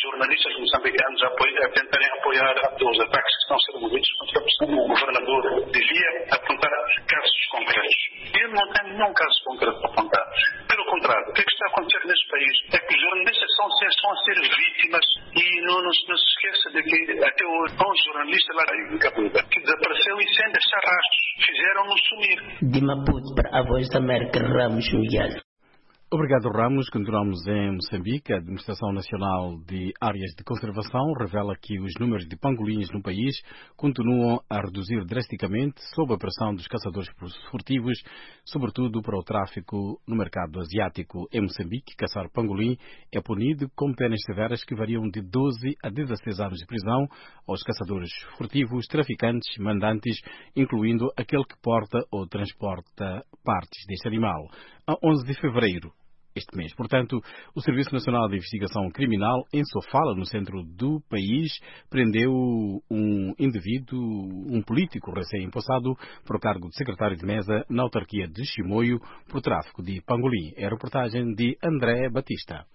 S25: jornalistas moçambicanos a, apoiar, a tentarem apoiar os ataques que estão sendo movidos contra o governador. Devia apontar casos concretos. Eu não tenho nenhum caso concreto para apontar. Pelo contrário, o que, é que está a acontecer neste país é que os jornalistas são, são a ser vítimas e não, não, não se esqueça de que até hoje há um jornalista lá em Caputa que desapareceu e sem deixar rastros. Fizeram-no sumir.
S23: De Maputo para a Voz da América, Ramos Miguel.
S9: Obrigado, Ramos. Continuamos em Moçambique. A Administração Nacional de Áreas de Conservação revela que os números de pangolim no país continuam a reduzir drasticamente sob a pressão dos caçadores furtivos, sobretudo para o tráfico no mercado asiático. Em Moçambique, caçar pangolim é punido com penas severas que variam de doze a dezesseis anos de prisão aos caçadores furtivos, traficantes, mandantes, incluindo aquele que porta ou transporta partes deste animal. A onze de fevereiro, este mês. Portanto, o Serviço Nacional de Investigação Criminal, em Sofala, no centro do país, prendeu um indivíduo, um político recém-empossado, por cargo de secretário de mesa na autarquia de Chimoio, por tráfico de pangolim. É a reportagem de André Batista.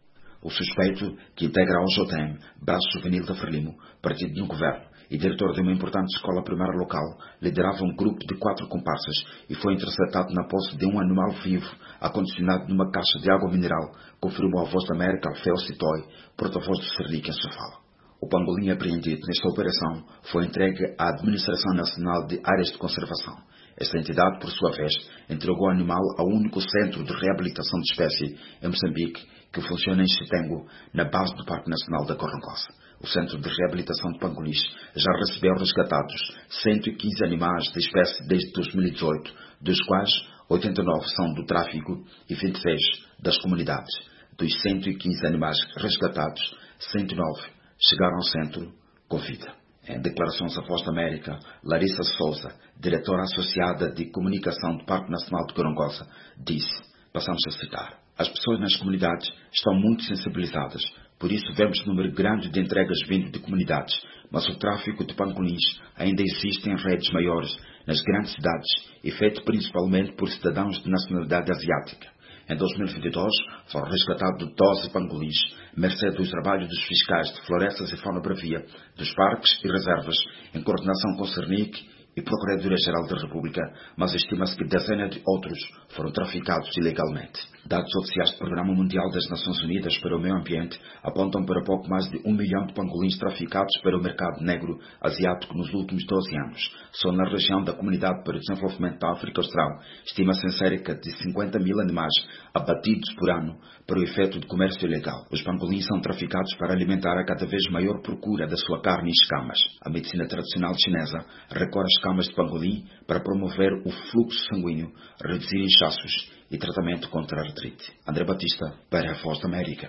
S1: O suspeito, que integra a O J M, braço juvenil da Frelimo, partido de um governo, e diretor de uma importante escola primária local, liderava um grupo de quatro comparsas e foi interceptado na posse de um animal vivo acondicionado numa caixa de água mineral, confirmou a Voz da América Alfeu Citói, porta-voz do Serlic em Sofala. O pangolim apreendido nesta operação foi entregue à Administração Nacional de Áreas de Conservação. Esta entidade, por sua vez, entregou o animal ao único centro de reabilitação de espécie em Moçambique, que funciona em Chitengo, na base do Parque Nacional da Gorongosa. O Centro de Reabilitação de Pangolis já recebeu resgatados cento e quinze animais da espécie desde dois mil e dezoito, dos quais oitenta e nove são do tráfico e vinte e seis das comunidades. Dos cento e quinze animais resgatados, cento e nove chegaram ao centro com vida. Em declarações à Voz da América, Larissa Souza, diretora associada de comunicação do Parque Nacional de Gorongosa, disse, passamos a citar, as pessoas nas comunidades estão muito sensibilizadas, por isso vemos número grande de entregas vindo de comunidades, mas o tráfico de pangolins ainda existe em redes maiores nas grandes cidades e feito principalmente por cidadãos de nacionalidade asiática. Em dois mil e vinte e dois, foram resgatados doze pangolins, mercê dos trabalhos dos fiscais de florestas e fauna bravia, dos parques e reservas, em coordenação com o Cernic e Procuradoria-Geral da República, mas estima-se que dezenas de outros foram traficados ilegalmente. Dados oficiais do Programa Mundial das Nações Unidas para o Meio Ambiente apontam para pouco mais de um milhão de pangolins traficados para o mercado negro asiático nos últimos doze anos. Só na região da Comunidade para o Desenvolvimento da África Austral, estima-se em cerca de cinquenta mil animais abatidos por ano para o efeito de comércio ilegal. Os pangolins são traficados para alimentar a cada vez maior procura da sua carne e escamas. A medicina tradicional chinesa recorre às escamas de pangolim para promover o fluxo sanguíneo, reduzir inchaços e tratamento contra a artrite. André Batista, para a Voz da América.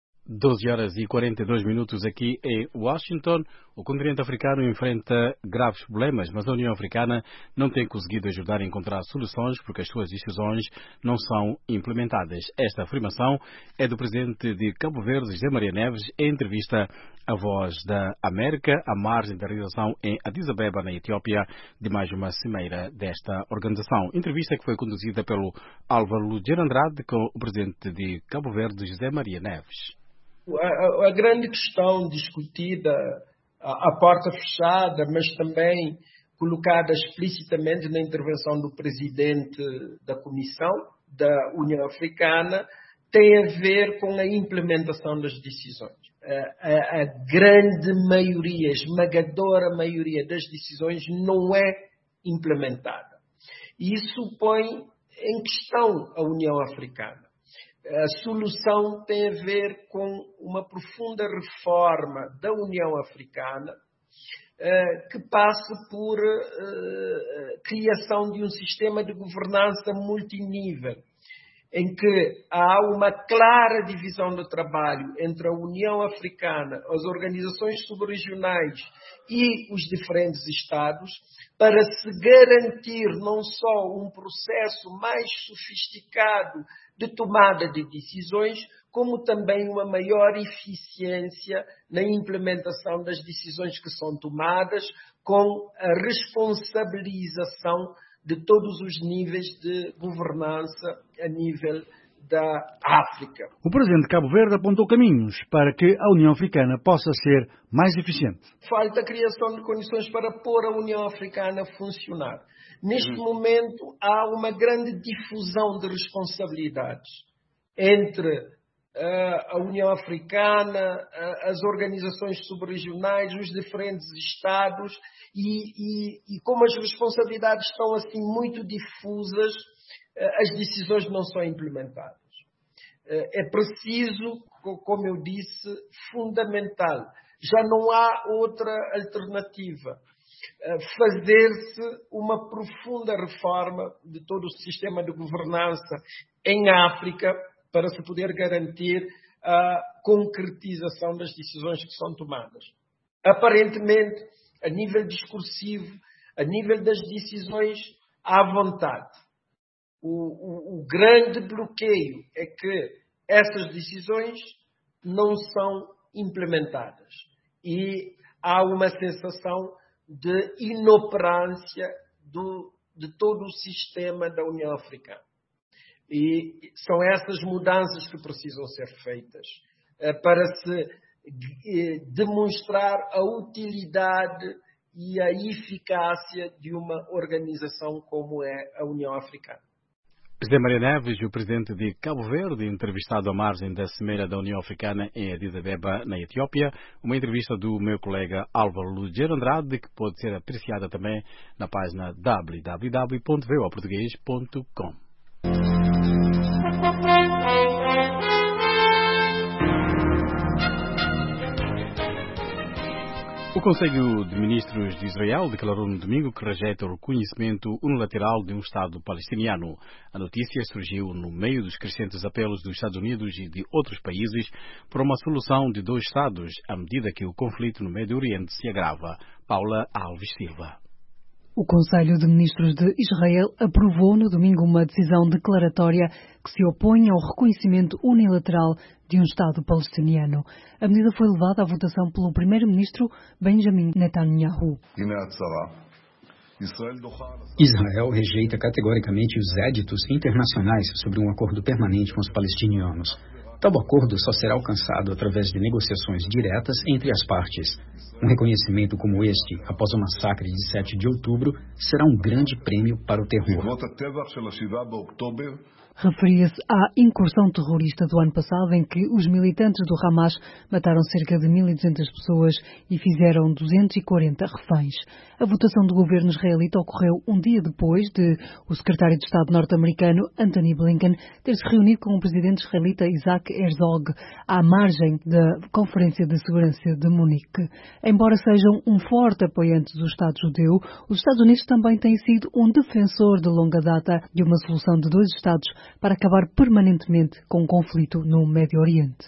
S9: doze horas e quarenta e dois minutos aqui em Washington. O continente africano enfrenta graves problemas, mas a União Africana não tem conseguido ajudar a encontrar soluções porque as suas decisões não são implementadas. Esta afirmação é do presidente de Cabo Verde, José Maria Neves, em entrevista à Voz da América, à margem da realização em Addis Abeba, na Etiópia, de mais uma cimeira desta organização. Entrevista que foi conduzida pelo Álvaro Lugero Andrade com o presidente de Cabo Verde, José Maria Neves.
S16: A, a grande questão discutida a, a porta fechada, mas também colocada explicitamente na intervenção do presidente da Comissão da União Africana, tem a ver com a implementação das decisões. A, a, a grande maioria, esmagadora maioria das decisões não é implementada. E isso põe em questão a União Africana. A solução tem a ver com uma profunda reforma da União Africana que passa por criação de um sistema de governança multinível, em que há uma clara divisão do trabalho entre a União Africana, as organizações subregionais e os diferentes Estados, para se garantir não só um processo mais sofisticado de tomada de decisões, como também uma maior eficiência na implementação das decisões que são tomadas, com a responsabilização de todos os níveis de governança a nível da África.
S17: O presidente de Cabo Verde apontou caminhos para que a União Africana possa ser mais eficiente.
S16: Falta a criação de condições para pôr a União Africana a funcionar. Neste uhum. momento há uma grande difusão de responsabilidades entre uh, a União Africana, uh, as organizações subregionais, os diferentes Estados e, e, e como as responsabilidades estão assim muito difusas, uh, as decisões não são implementadas. Uh, é preciso, como eu disse, fundamental. Já não há outra alternativa. Fazer-se uma profunda reforma de todo o sistema de governança em África para se poder garantir a concretização das decisões que são tomadas. Aparentemente, a nível discursivo, a nível das decisões, há vontade. O, o, o grande bloqueio é que essas decisões não são implementadas e há uma sensação de inoperância do, de todo o sistema da União Africana. E são essas mudanças que precisam ser feitas eh, para se eh, demonstrar a utilidade e a eficácia de uma organização como é a União Africana.
S9: José Maria Neves, o presidente de Cabo Verde, entrevistado à margem da Cimeira da União Africana em Addis Abeba, na Etiópia. Uma entrevista do meu colega Álvaro Lugero Andrade, que pode ser apreciada também na página w w w ponto v o português ponto com. O Conselho de Ministros de Israel declarou no domingo que rejeita o reconhecimento unilateral de um Estado palestiniano. A notícia surgiu no meio dos crescentes apelos dos Estados Unidos e de outros países por uma solução de dois Estados, à medida que o conflito no Médio Oriente se agrava. Paula Alves Silva.
S3: O Conselho de Ministros de Israel aprovou no domingo uma decisão declaratória que se opõe ao reconhecimento unilateral de um Estado palestiniano. A medida foi levada à votação pelo primeiro-ministro Benjamin Netanyahu.
S4: Israel rejeita categoricamente os éditos internacionais sobre um acordo permanente com os palestinianos. Tal acordo só será alcançado através de negociações diretas entre as partes. Um reconhecimento como este, após o massacre de sete de outubro, será um grande prêmio para o terror.
S3: Referia-se à incursão terrorista do ano passado, em que os militantes do Hamas mataram cerca de mil e duzentas pessoas e fizeram duzentos e quarenta reféns. A votação do governo israelita ocorreu um dia depois de o secretário de Estado norte-americano, Antony Blinken, ter se reunido com o presidente israelita Isaac Herzog à margem da Conferência de Segurança de Munique. Embora sejam um forte apoiante do Estado judeu, os Estados Unidos também têm sido um defensor de longa data de uma solução de dois Estados para acabar permanentemente com o conflito no Médio Oriente.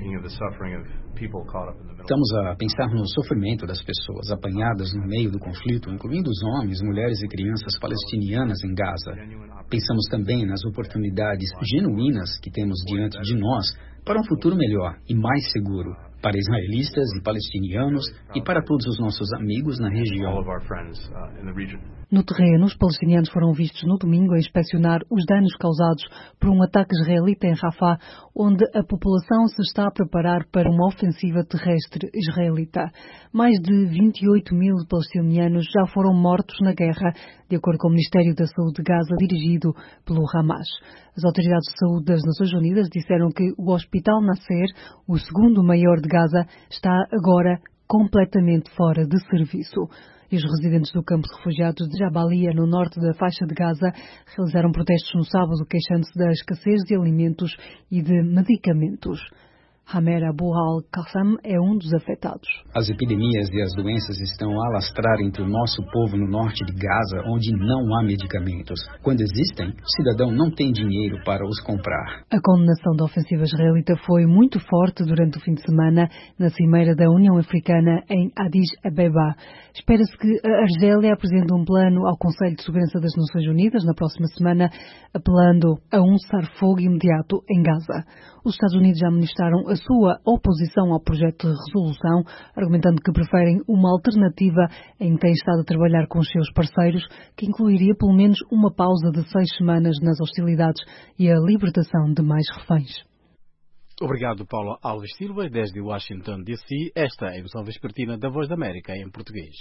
S4: Estamos a pensar no sofrimento das pessoas apanhadas no meio do conflito, incluindo os homens, mulheres e crianças palestinianas em Gaza. Pensamos também nas oportunidades genuínas que temos diante de nós para um futuro melhor e mais seguro, para israelistas e palestinianos e para todos os nossos amigos na região.
S3: No terreno, os palestinianos foram vistos no domingo a inspecionar os danos causados por um ataque israelita em Rafah, onde a população se está a preparar para uma ofensiva terrestre israelita. Mais de vinte e oito mil palestinianos já foram mortos na guerra, de acordo com o Ministério da Saúde de Gaza, dirigido pelo Hamas. As autoridades de saúde das Nações Unidas disseram que o Hospital Nasser, o segundo maior de Gaza, está agora completamente fora de serviço. E os residentes do campo de refugiados de Jabalia, no norte da faixa de Gaza, realizaram protestos no sábado queixando-se da escassez de alimentos e de medicamentos. Hamer Abu al-Qassam é um dos afetados.
S4: As epidemias e as doenças estão a alastrar entre o nosso povo no norte de Gaza, onde não há medicamentos. Quando existem, o cidadão não tem dinheiro para os comprar.
S3: A condenação da ofensiva israelita foi muito forte durante o fim de semana na Cimeira da União Africana em Addis Abeba. Espera-se que a Argélia apresente um plano ao Conselho de Segurança das Nações Unidas na próxima semana, apelando a um cessar-fogo imediato em Gaza. Os Estados Unidos já manifestaram a sua oposição ao projeto de resolução, argumentando que preferem uma alternativa em que têm estado a trabalhar com os seus parceiros, que incluiria pelo menos uma pausa de seis semanas nas hostilidades e a libertação de mais reféns.
S9: Obrigado, Paulo Alves Silva, desde Washington, D C. Esta é a emissão vespertina da Voz da América em português.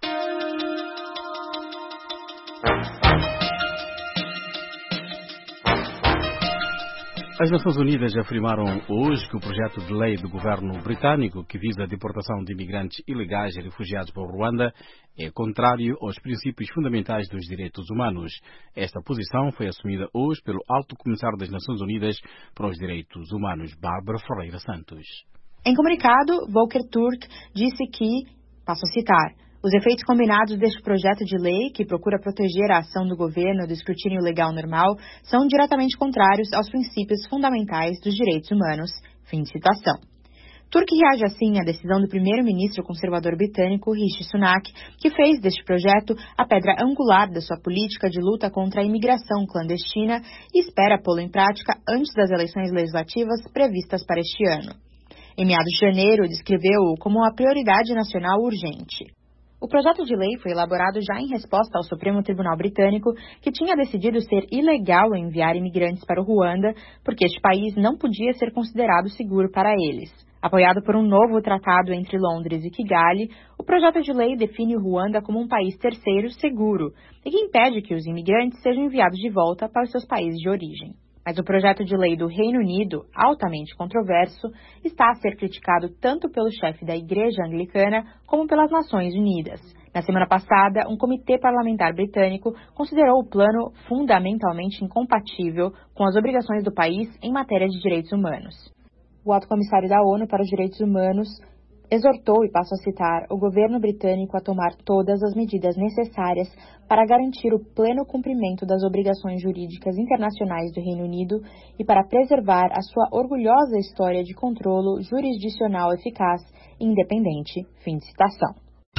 S9: As Nações Unidas afirmaram hoje que o projeto de lei do governo britânico que visa a deportação de imigrantes ilegais e refugiados para o Ruanda é contrário aos princípios fundamentais dos direitos humanos. Esta posição foi assumida hoje pelo Alto Comissário das Nações Unidas para os Direitos Humanos, Bárbara Ferreira Santos.
S5: Em comunicado, Volker Turk disse que, passo a citar, os efeitos combinados deste projeto de lei, que procura proteger a ação do governo do escrutínio legal normal, são diretamente contrários aos princípios fundamentais dos direitos humanos. Fim de citação. Turk reage assim à decisão do primeiro-ministro conservador britânico Rishi Sunak, que fez deste projeto a pedra angular da sua política de luta contra a imigração clandestina e espera pô-lo em prática antes das eleições legislativas previstas para este ano. Em meados de janeiro, descreveu-o como uma prioridade nacional urgente. O projeto de lei foi elaborado já em resposta ao Supremo Tribunal Britânico, que tinha decidido ser ilegal enviar imigrantes para o Ruanda, porque este país não podia ser considerado seguro para eles. Apoiado por um novo tratado entre Londres e Kigali, o projeto de lei define o Ruanda como um país terceiro seguro e que impede que os imigrantes sejam enviados de volta para os seus países de origem. Mas o projeto de lei do Reino Unido, altamente controverso, está a ser criticado tanto pelo chefe da Igreja Anglicana como pelas Nações Unidas. Na semana passada, um comitê parlamentar britânico considerou o plano fundamentalmente incompatível com as obrigações do país em matéria de direitos humanos. O alto comissário da ONU para os Direitos Humanos exortou, e passo a citar, o governo britânico a tomar todas as medidas necessárias para garantir o pleno cumprimento das obrigações jurídicas internacionais do Reino Unido e para preservar a sua orgulhosa história de controlo jurisdicional eficaz e independente. Fim de citação.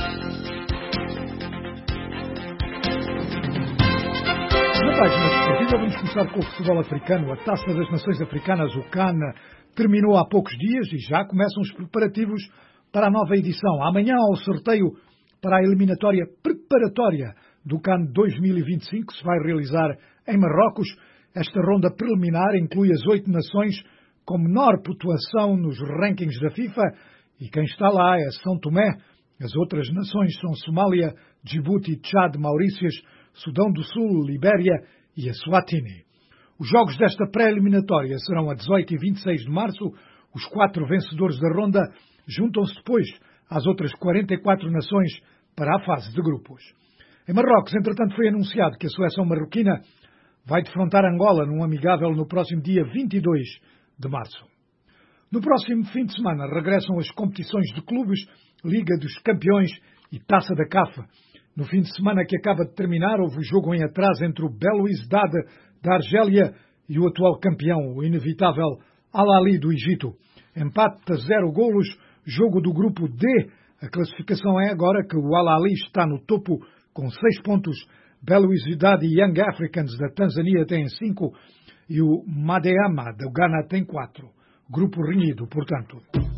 S2: Na página desportiva vamos começar com o futebol africano. A Taça das Nações Africanas, o CAN, terminou há poucos dias e já começam os preparativos para a nova edição. Amanhã há o sorteio para a eliminatória preparatória do CAN dois mil e vinte e cinco, que se vai realizar em Marrocos. Esta ronda preliminar inclui as oito nações com menor pontuação nos rankings da FIFA e quem está lá é São Tomé. As outras nações são Somália, Djibouti, Tchad, Maurícias, Sudão do Sul, Libéria e a Swatini. Os jogos desta pré-eliminatória serão a dezoito e vinte e seis de março. Os quatro vencedores da ronda juntam-se depois às outras quarenta e quatro nações para a fase de grupos. Em Marrocos, entretanto, foi anunciado que a seleção marroquina vai defrontar Angola num amigável no próximo dia vinte e dois de março. No próximo fim de semana regressam as competições de clubes, Liga dos Campeões e Taça da CAF. No fim de semana que acaba de terminar, houve o jogo em atraso entre o Belouizdad da Argélia e o atual campeão, o inevitável Al-Ahly do Egito. Empate a zero golos, jogo do grupo D. A classificação é agora que o Al-Ahly está no topo com seis pontos, Belouizdad e Young Africans da Tanzânia têm cinco e o Madeama do Ghana tem quatro. Grupo renhido, portanto.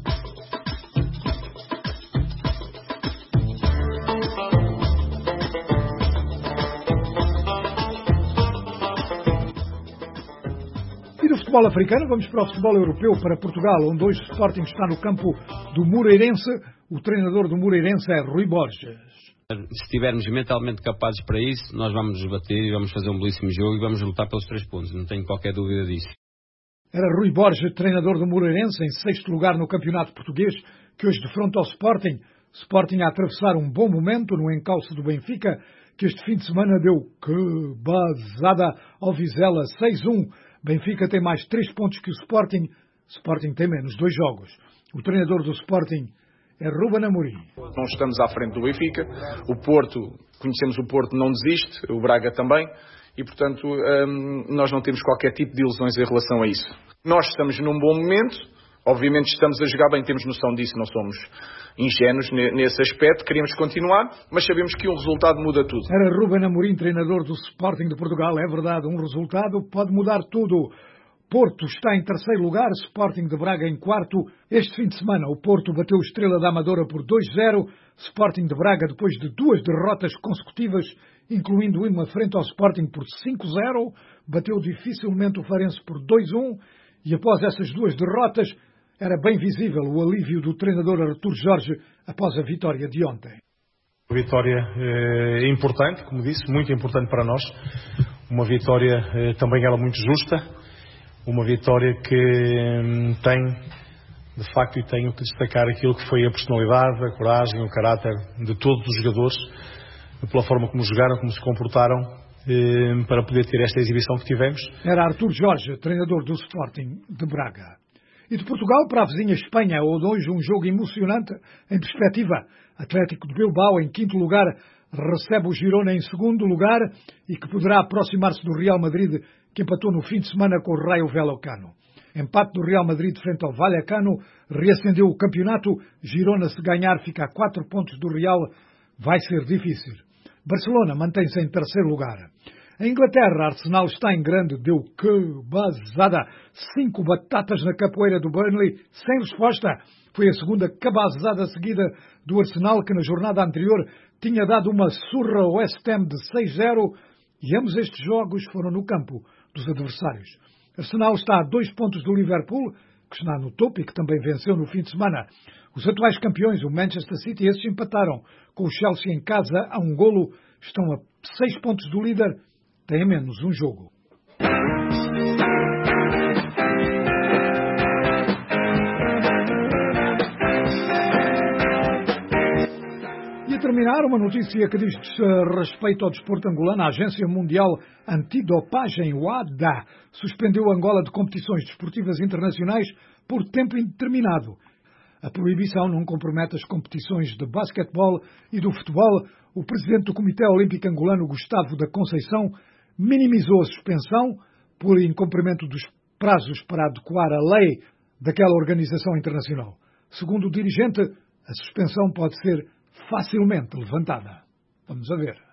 S2: Futebol africano, vamos para o futebol europeu, para Portugal, onde hoje o Sporting está no campo do Moreirense. O treinador do Moreirense é Rui Borges.
S13: Se estivermos mentalmente capazes para isso, nós vamos nos bater e vamos fazer um belíssimo jogo e vamos lutar pelos três pontos, não tenho qualquer dúvida disso.
S2: Era Rui Borges, treinador do Moreirense, em sexto lugar no campeonato português, que hoje defronta ao Sporting. Sporting a atravessar um bom momento no encalço do Benfica, que este fim de semana deu que basada ao Vizela seis a um. Benfica tem mais três pontos que o Sporting. Sporting tem menos dois jogos. O treinador do Sporting é Ruben Amorim.
S14: Não estamos à frente do Benfica. O Porto, conhecemos o Porto, não desiste. O Braga também. E, portanto, hum, nós não temos qualquer tipo de ilusões em relação a isso. Nós estamos num bom momento. Obviamente estamos a jogar bem, temos noção disso, não somos ingênuos nesse aspecto, queríamos continuar, mas sabemos que um resultado muda tudo.
S2: Era Ruben Amorim, treinador do Sporting de Portugal. É verdade, um resultado pode mudar tudo. Porto está em terceiro lugar, Sporting de Braga em quarto. Este fim de semana o Porto bateu o Estrela da Amadora por dois zero. Sporting de Braga, depois de duas derrotas consecutivas, incluindo uma frente ao Sporting por cinco zero, bateu dificilmente o Farense por dois um. E após essas duas derrotas, era bem visível o alívio do treinador Artur Jorge após a vitória de ontem.
S15: Uma vitória eh, importante, como disse, muito importante para nós. Uma vitória eh, também ela muito justa. Uma vitória que hum, tem, de facto, e tenho que destacar aquilo que foi a personalidade, a coragem, o caráter de todos os jogadores, pela forma como jogaram, como se comportaram, hum, para poder ter esta exibição que tivemos.
S2: Era Artur Jorge, treinador do Sporting de Braga. E de Portugal para a vizinha Espanha, onde hoje um jogo emocionante em perspectiva. Atlético de Bilbao, em quinto lugar, recebe o Girona em segundo lugar e que poderá aproximar-se do Real Madrid, que empatou no fim de semana com o Rayo Vallecano. Empate do Real Madrid frente ao Vallecano reacendeu o campeonato. Girona, se ganhar, fica a quatro pontos do Real. Vai ser difícil. Barcelona mantém-se em terceiro lugar. A Inglaterra, Arsenal está em grande, deu que basada. Cinco batatas na capoeira do Burnley, sem resposta. Foi a segunda cabazada seguida do Arsenal, que na jornada anterior tinha dado uma surra ao West Ham de seis zero. E ambos estes jogos foram no campo dos adversários. Arsenal está a dois pontos do Liverpool, que está no topo e que também venceu no fim de semana. Os atuais campeões, o Manchester City, esses empataram com o Chelsea em casa a um golo. Estão a seis pontos do líder, têm menos um jogo. E a terminar, uma notícia que diz respeito ao desporto angolano. A Agência Mundial Antidopagem, o A D A, suspendeu Angola de competições desportivas internacionais por tempo indeterminado. A proibição não compromete as competições de basquetebol e do futebol. O presidente do Comitê Olímpico Angolano, Gustavo da Conceição, minimizou a suspensão por incumprimento dos prazos para adequar a lei daquela organização internacional. Segundo o dirigente, a suspensão pode ser facilmente levantada. Vamos a ver.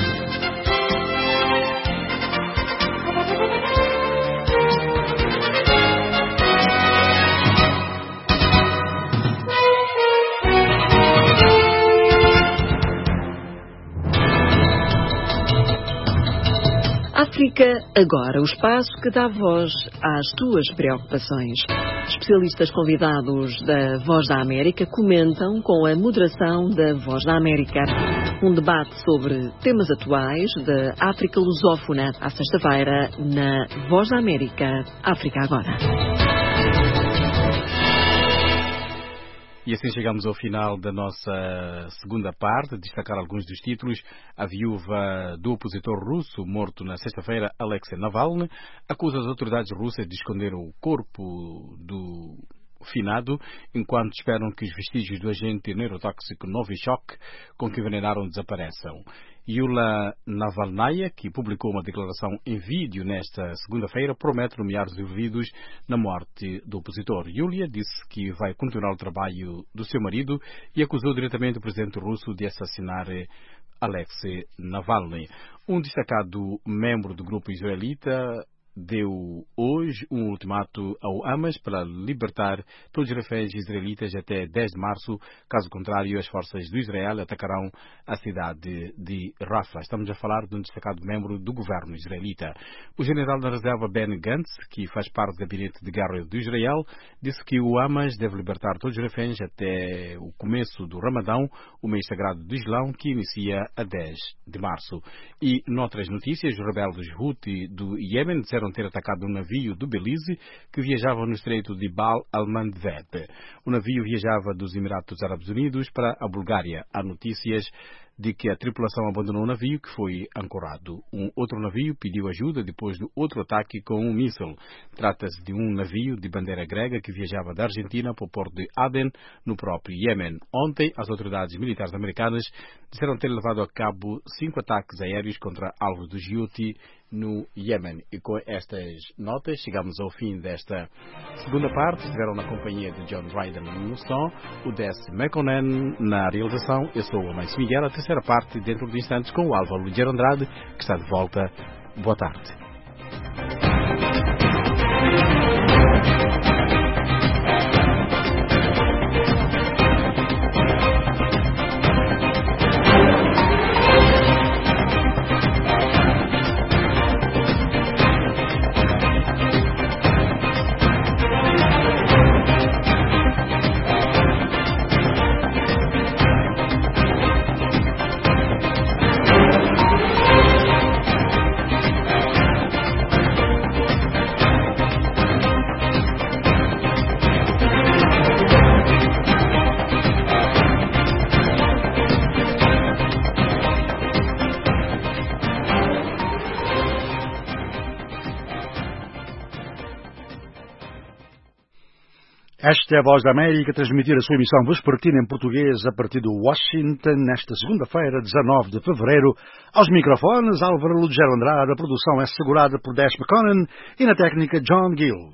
S6: África Agora, o espaço que dá voz às tuas preocupações. Especialistas convidados da Voz da América comentam com a moderação da Voz da América. Um debate sobre temas atuais da África lusófona, à sexta-feira, na Voz da América, África Agora.
S9: E assim chegamos ao final da nossa segunda parte. Destacar alguns dos títulos. A viúva do opositor russo morto na sexta-feira, Alexei Navalny, acusa as autoridades russas de esconder o corpo do finado, enquanto esperam que os vestígios do agente neurotóxico Novichok, com que envenenaram, desapareçam. Yulia Navalnaya, que publicou uma declaração em vídeo nesta segunda-feira, promete nomear os envolvidos na morte do opositor. Yulia disse que vai continuar o trabalho do seu marido e acusou diretamente o presidente russo de assassinar Alexei Navalny. Um destacado membro do grupo israelita deu hoje um ultimato ao Hamas para libertar todos os reféns israelitas até dez de março. Caso contrário, as forças do Israel atacarão a cidade de Rafah. Estamos a falar de um destacado membro do governo israelita. O general da reserva Ben Gantz, que faz parte do gabinete de guerra do Israel, disse que o Hamas deve libertar todos os reféns até o começo do Ramadão, o mês sagrado do Islão, que inicia a dez de março. E, noutras notícias, os rebeldes Houthi do Iêmen disseram ter atacado um navio do Belize que viajava no estreito de Bab al-Mandeb. O navio viajava dos Emirados Árabes Unidos para a Bulgária. Há notícias de que a tripulação abandonou o navio, que foi ancorado. Um outro navio pediu ajuda depois do outro ataque com um míssil. Trata-se de um navio de bandeira grega que viajava da Argentina para o porto de Aden, no próprio Iêmen. Ontem, as autoridades militares americanas disseram ter levado a cabo cinco ataques aéreos contra alvos do Houthi no Iêmen. E com estas notas chegamos ao fim desta segunda parte. Estiveram na companhia de John Dryden no som, o Décio Mekonnen na realização. Eu sou o Mãe Miguel. A terceira parte dentro de instantes com o Álvaro Ligeiro Andrade, que está de volta. Boa tarde.
S17: Esta é a Voz da América, transmitir a sua emissão vespertina em português a partir de Washington, nesta segunda-feira, dezanove de fevereiro. Aos microfones, Álvaro Lugero Andrade, a produção é assegurada por Dash McConnell e na técnica John Gill.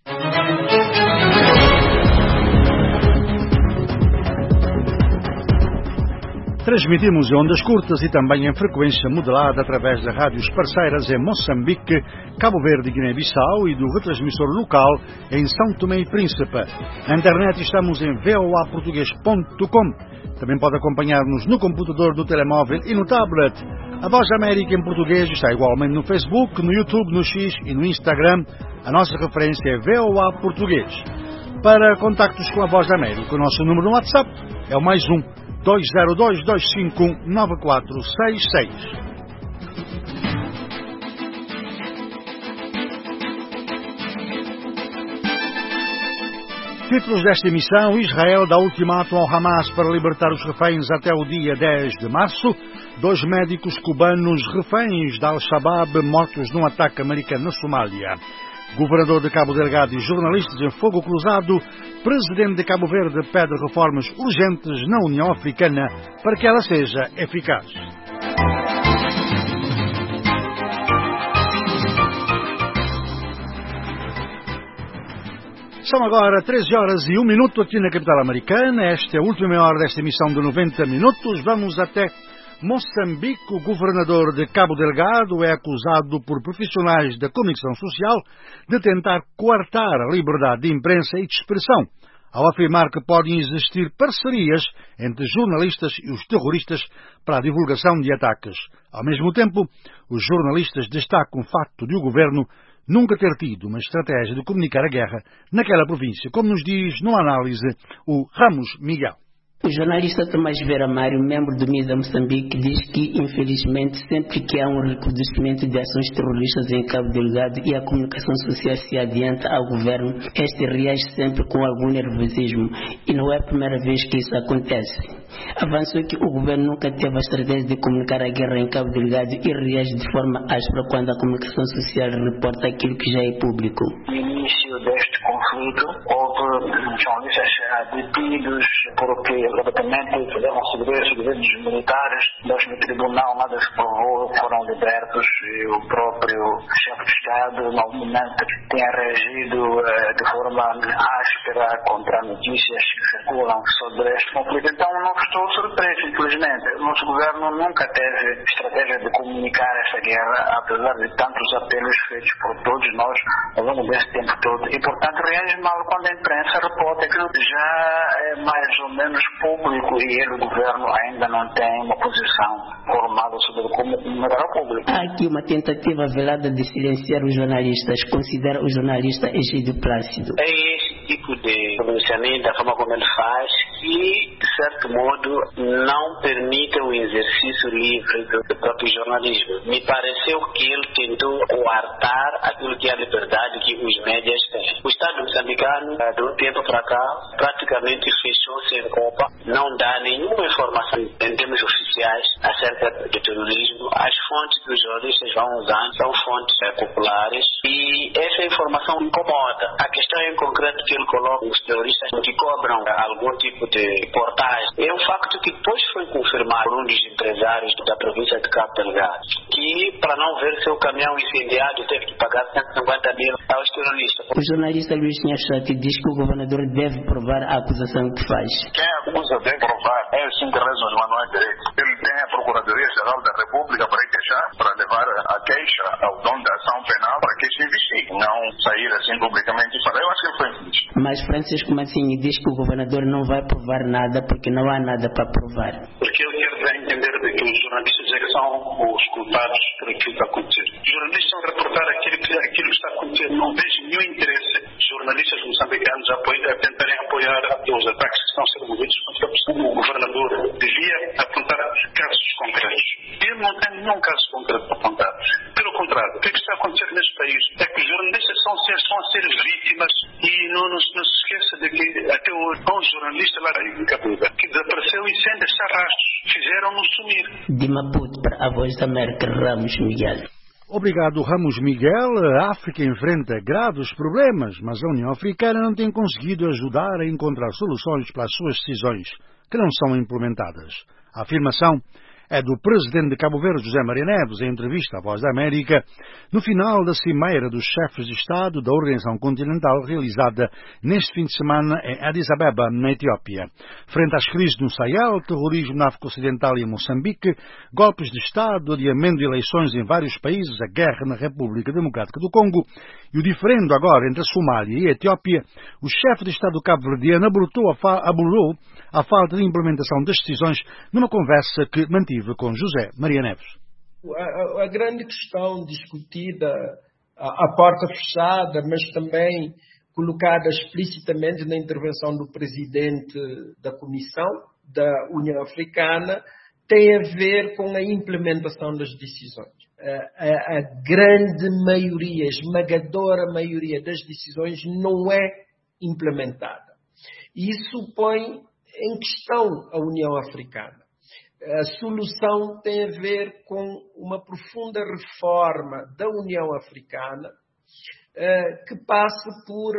S17: Transmitimos em ondas curtas e também em frequência modulada através de rádios parceiras em Moçambique, Cabo Verde e Guiné-Bissau e do retransmissor local em São Tomé e Príncipe. Na internet estamos em v o a português ponto com. Também pode acompanhar-nos no computador, do telemóvel e no tablet. A Voz da América em português está igualmente no Facebook, no YouTube, no X e no Instagram. A nossa referência é V O A Português. Para contactos com a Voz da América, o nosso número no WhatsApp é o mais um dois zero dois, dois cinco um, nove quatro seis seis. Títulos desta emissão: Israel dá ultimato ao Hamas para libertar os reféns até o dia dez de março. Dois médicos cubanos reféns da Al-Shabaab mortos num ataque americano na Somália. Governador de Cabo Delgado e jornalistas em fogo cruzado. Presidente de Cabo Verde pede reformas urgentes na União Africana para que ela seja eficaz. São agora treze horas e um minuto aqui na capital americana. Esta é a última hora desta emissão de noventa minutos. Vamos até Moçambique. O governador de Cabo Delgado é acusado por profissionais da comunicação social de tentar coartar a liberdade de imprensa e de expressão, ao afirmar que podem existir parcerias entre jornalistas e os terroristas para a divulgação de ataques. Ao mesmo tempo, os jornalistas destacam o facto de o governo nunca ter tido uma estratégia de comunicar a guerra naquela província, como nos diz numa análise o Ramos Miguel.
S23: O jornalista Tomás Vera Mário, membro do M I S A Moçambique, diz que, infelizmente, sempre que há um recrudescimento de ações terroristas em Cabo Delgado e a comunicação social se adianta ao governo, este reage sempre com algum nervosismo, e não é a primeira vez que isso acontece. Avançou que o governo nunca teve a estratégia de comunicar a guerra em Cabo Delgado e reage de forma áspera quando a comunicação social reporta aquilo que já é público.
S24: No início deste conflito, houve jornalistas detidos porque exatamente fizeram segredos dos militares, mas no tribunal nada se provou, foram libertos e o próprio chefe de Estado, no momento, tem reagido eh, de forma áspera contra notícias que circulam sobre este conflito. Então não estou surpreso, infelizmente. O nosso governo nunca teve estratégia de comunicar esta guerra, apesar de tantos apelos feitos por todos nós ao longo desse tempo todo. E, portanto, reage mal quando a imprensa reporta que já é mais ou menos público e ele, o governo, ainda não tem uma posição formada sobre como comunicar ao público.
S23: Há aqui uma tentativa velada de silenciar os jornalistas. Considera o jornalista Egídio Plácido.
S25: É esse tipo de pronunciamento, da forma como ele faz, que, de certo modo, não permite o exercício livre do, do próprio jornalismo. Me pareceu que ele tentou coartar aquilo que é a liberdade que os médias têm. O Estado moçambicano, de um tempo para cá, praticamente fechou-se em copa, não dá nenhuma informação em termos oficiais acerca do terrorismo. As fontes que os jornalistas vão usando são fontes é, populares e essa informação incomoda. A questão em concreto que ele coloca, os terroristas que cobram algum tipo de portagem, é um facto que depois foi confirmado por um dos empresários da província de Cabo Delgado, que para não ver seu caminhão incendiado teve que pagar cento e cinquenta mil aos terroristas.
S23: O jornalista Luís Nhachati diz que o governador deve provar a acusação que faz.
S24: Quem acusa deve provar é os interesses manuais de direito. Ele tem a procuração Procuradoria-Geral da República para queixar, para levar a queixa ao dono da ação penal para que se investigue, não sair assim publicamente e falar. Eu acho que ele foi infeliz.
S23: Mas Francisco Massini diz que o governador não vai provar nada porque não há nada para provar.
S25: Porque ele quer dar a entender de que os jornalistas é que são os culpados por aquilo que está acontecendo. Os jornalistas vão reportar aquilo que, aquilo que está acontecendo. Não vejo nenhum interesse de jornalistas moçambicanos a, apoiar, a tentarem apoiar os ataques que estão sendo movidos contra o governador. Devia apontar casos concretos. Ele não tem nenhum caso concreto para apontar. Pelo contrário, o que, é que está acontecendo neste país é que os jornalistas são, são a ser vítimas e não, não, não se esqueça de que até hoje há um jornalista lá em Cabuga que desapareceu e sem deixar rastros. Fizeram-no sumir.
S23: De Maputo para a Voz da América, Ramos Miguel.
S17: Obrigado, Ramos Miguel. A África enfrenta graves problemas, mas a União Africana não tem conseguido ajudar a encontrar soluções para as suas decisões, que não são implementadas. A afirmação é do presidente de Cabo Verde, José Maria Neves, em entrevista à Voz da América, no final da cimeira dos chefes de Estado da Organização Continental, realizada neste fim de semana em Addis Abeba, na Etiópia. Frente às crises no Sahel, terrorismo na África Ocidental e em Moçambique, golpes de Estado, adiamento de eleições em vários países, a guerra na República Democrática do Congo e o diferendo agora entre a Somália e a Etiópia, o chefe de Estado cabo-verdiano abordou a, fa abordou a falta de implementação das decisões numa conversa que mantive com José Maria Neves.
S16: A, a grande questão discutida a, a porta fechada, mas também colocada explicitamente na intervenção do presidente da Comissão da União Africana, tem a ver com a implementação das decisões. A, a, a grande maioria, esmagadora maioria das decisões não é implementada. Isso põe em questão a União Africana. A solução tem a ver com uma profunda reforma da União Africana que passa por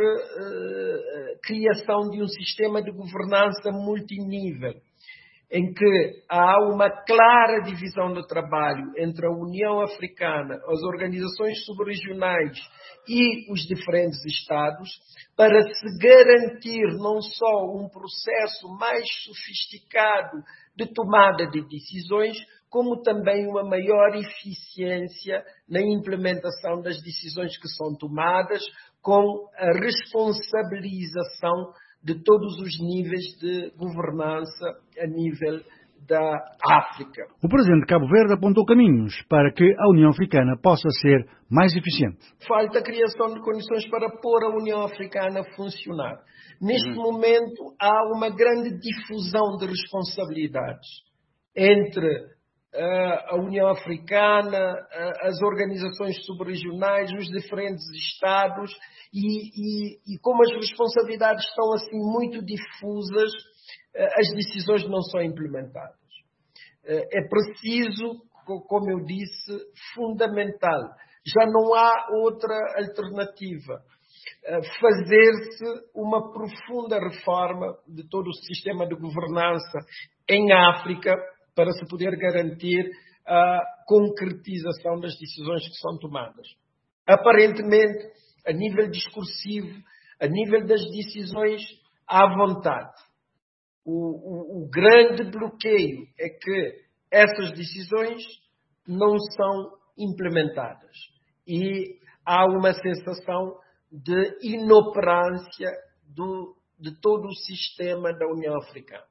S16: criação de um sistema de governança multinível, em que há uma clara divisão do trabalho entre a União Africana, as organizações subregionais e os diferentes Estados, para se garantir não só um processo mais sofisticado de tomada de decisões, como também uma maior eficiência na implementação das decisões que são tomadas, com a responsabilização de todos os níveis de governança a nível da África.
S17: O presidente de Cabo Verde apontou caminhos para que a União Africana possa ser mais eficiente.
S16: Falta a criação de condições para pôr a União Africana a funcionar. Neste uhum. momento há uma grande difusão de responsabilidades entre uh, a União Africana, uh, as organizações subregionais, os diferentes Estados e, e, e como as responsabilidades estão assim muito difusas, as decisões não são implementadas. É preciso, como eu disse, fundamental. Já não há outra alternativa. Fazer-se uma profunda reforma de todo o sistema de governança em África para se poder garantir a concretização das decisões que são tomadas. Aparentemente, a nível discursivo, a nível das decisões, há vontade. O, o, o grande bloqueio é que essas decisões não são implementadas e há uma sensação de inoperância do, de todo o sistema da União Africana.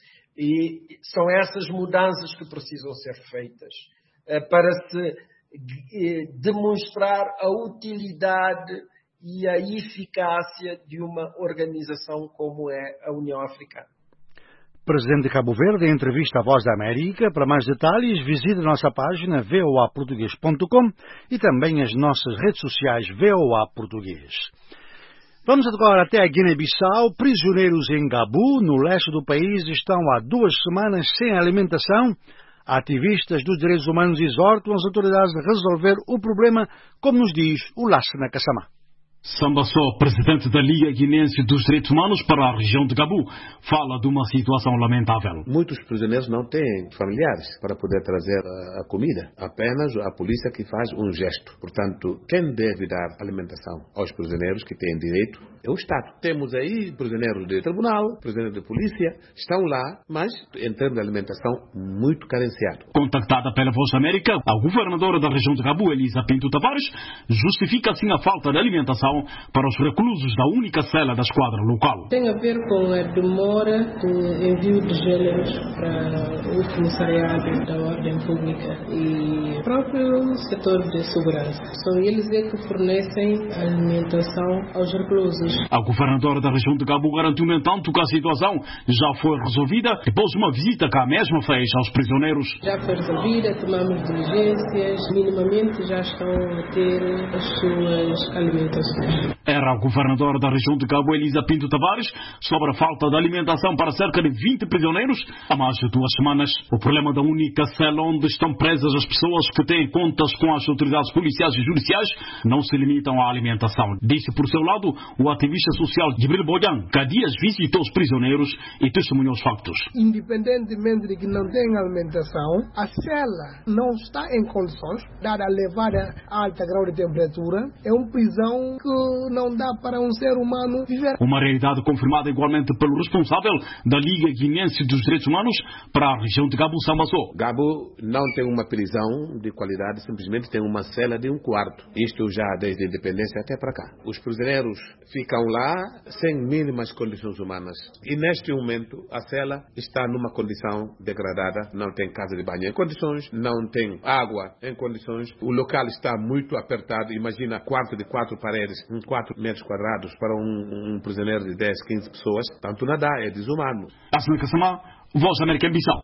S16: E são essas mudanças que precisam ser feitas eh, para se eh, demonstrar a utilidade e a eficácia de uma organização como é a União Africana.
S17: Presidente de Cabo Verde, em entrevista à Voz da América. Para mais detalhes, visite a nossa página v o a português ponto com e também as nossas redes sociais V O A Português. Vamos agora até a Guiné-Bissau. Prisioneiros em Gabu, no leste do país, estão há duas semanas sem alimentação. Ativistas dos direitos humanos exortam as autoridades a resolver o problema, como nos diz o Lassana Kassamá.
S19: Sambassó, presidente da Liga Guinense dos Direitos Humanos para a região de Gabu, fala de uma situação lamentável.
S20: Muitos prisioneiros não têm familiares para poder trazer a comida. Apenas a polícia que faz um gesto. Portanto, quem deve dar alimentação aos prisioneiros que têm direito é o Estado. Temos aí prisioneiros de tribunal, prisioneiros de polícia, estão lá, mas em termos de alimentação muito carenciado.
S19: Contactada pela Voz da América, a governadora da região de Cabo, Elisa Pinto Tavares, justifica assim a falta de alimentação para os reclusos da única cela da esquadra local.
S21: Tem a ver com a demora de envio de gêneros para o comissariado da ordem pública e o próprio setor de segurança. São eles é que fornecem alimentação aos reclusos.
S19: A governadora da região de Cabo garantiu, no entanto, que a situação já foi resolvida depois de uma visita que a mesma fez aos prisioneiros.
S21: Já foi resolvida, tomamos diligências, minimamente já estão a ter as suas alimentações.
S19: Era a governadora da região de Cabo, Elisa Pinto Tavares, sobre a falta de alimentação para cerca de vinte prisioneiros há mais de duas semanas. O problema da única cela onde estão presas as pessoas que têm contas com as autoridades policiais e judiciais não se limitam à alimentação. Disse por seu lado o ativista social Jibril Bojan, que há dias visitou os prisioneiros e testemunhou os factos.
S22: Independentemente de que não tem alimentação, a cela não está em condições, dada a elevada alta grau de temperatura, é uma prisão que não dá para um ser humano viver.
S19: Uma realidade confirmada igualmente pelo responsável da Liga Guinense dos Direitos Humanos para a região de Gabo Sambassou.
S20: Gabo não tem uma prisão de qualidade, simplesmente tem uma cela de um quarto. Isto já desde a independência até para cá. Os prisioneiros ficam lá sem mínimas condições humanas. E neste momento a cela está numa condição degradada, não tem casa de banho em condições, não tem água em condições, o local está muito apertado. Imagina quarto de quatro paredes, quatro metros quadrados para um, um prisioneiro de dez, quinze pessoas, tanto nada é desumano.
S19: Lassana Kassamá, Voz da América em Bissau.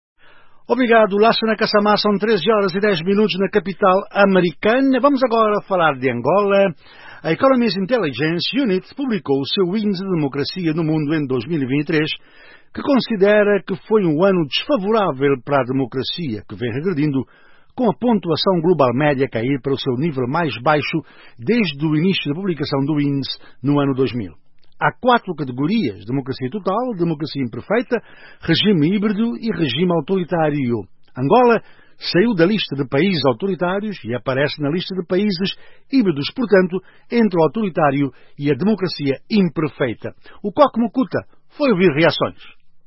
S17: Obrigado, Lassana Kassamá. São treze horas e dez minutos na capital americana. Vamos agora falar de Angola. A Economist Intelligence Unit publicou o seu índice de democracia no mundo em dois mil e vinte e três, que considera que foi um ano desfavorável para a democracia, que vem regredindo, com a pontuação global média a cair para o seu nível mais baixo desde o início da publicação do índice no ano dois mil. Há quatro categorias: democracia total, democracia imperfeita, regime híbrido e regime autoritário. Angola saiu da lista de países autoritários e aparece na lista de países híbridos, portanto, entre o autoritário e a democracia imperfeita. O Coque Mucuta foi ouvir reações.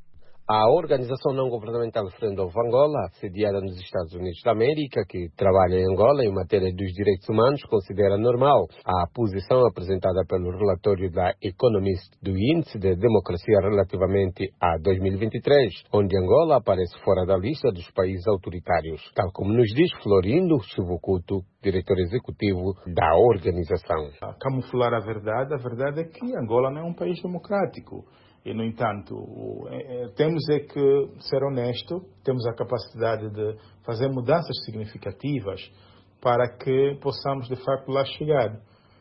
S7: A organização não-governamental Friend of Angola, sediada nos Estados Unidos da América, que trabalha em Angola em matéria dos direitos humanos, considera normal a posição apresentada pelo relatório da Economist do Índice de Democracia relativamente a dois mil e vinte e três, onde Angola aparece fora da lista dos países autoritários, tal como nos diz Florindo Chivucuto, diretor executivo da organização.
S8: A camuflar a verdade, a verdade é que Angola não é um país democrático. E, no entanto, é, é, temos é que ser honesto, temos a capacidade de fazer mudanças significativas para que possamos, de facto, lá chegar.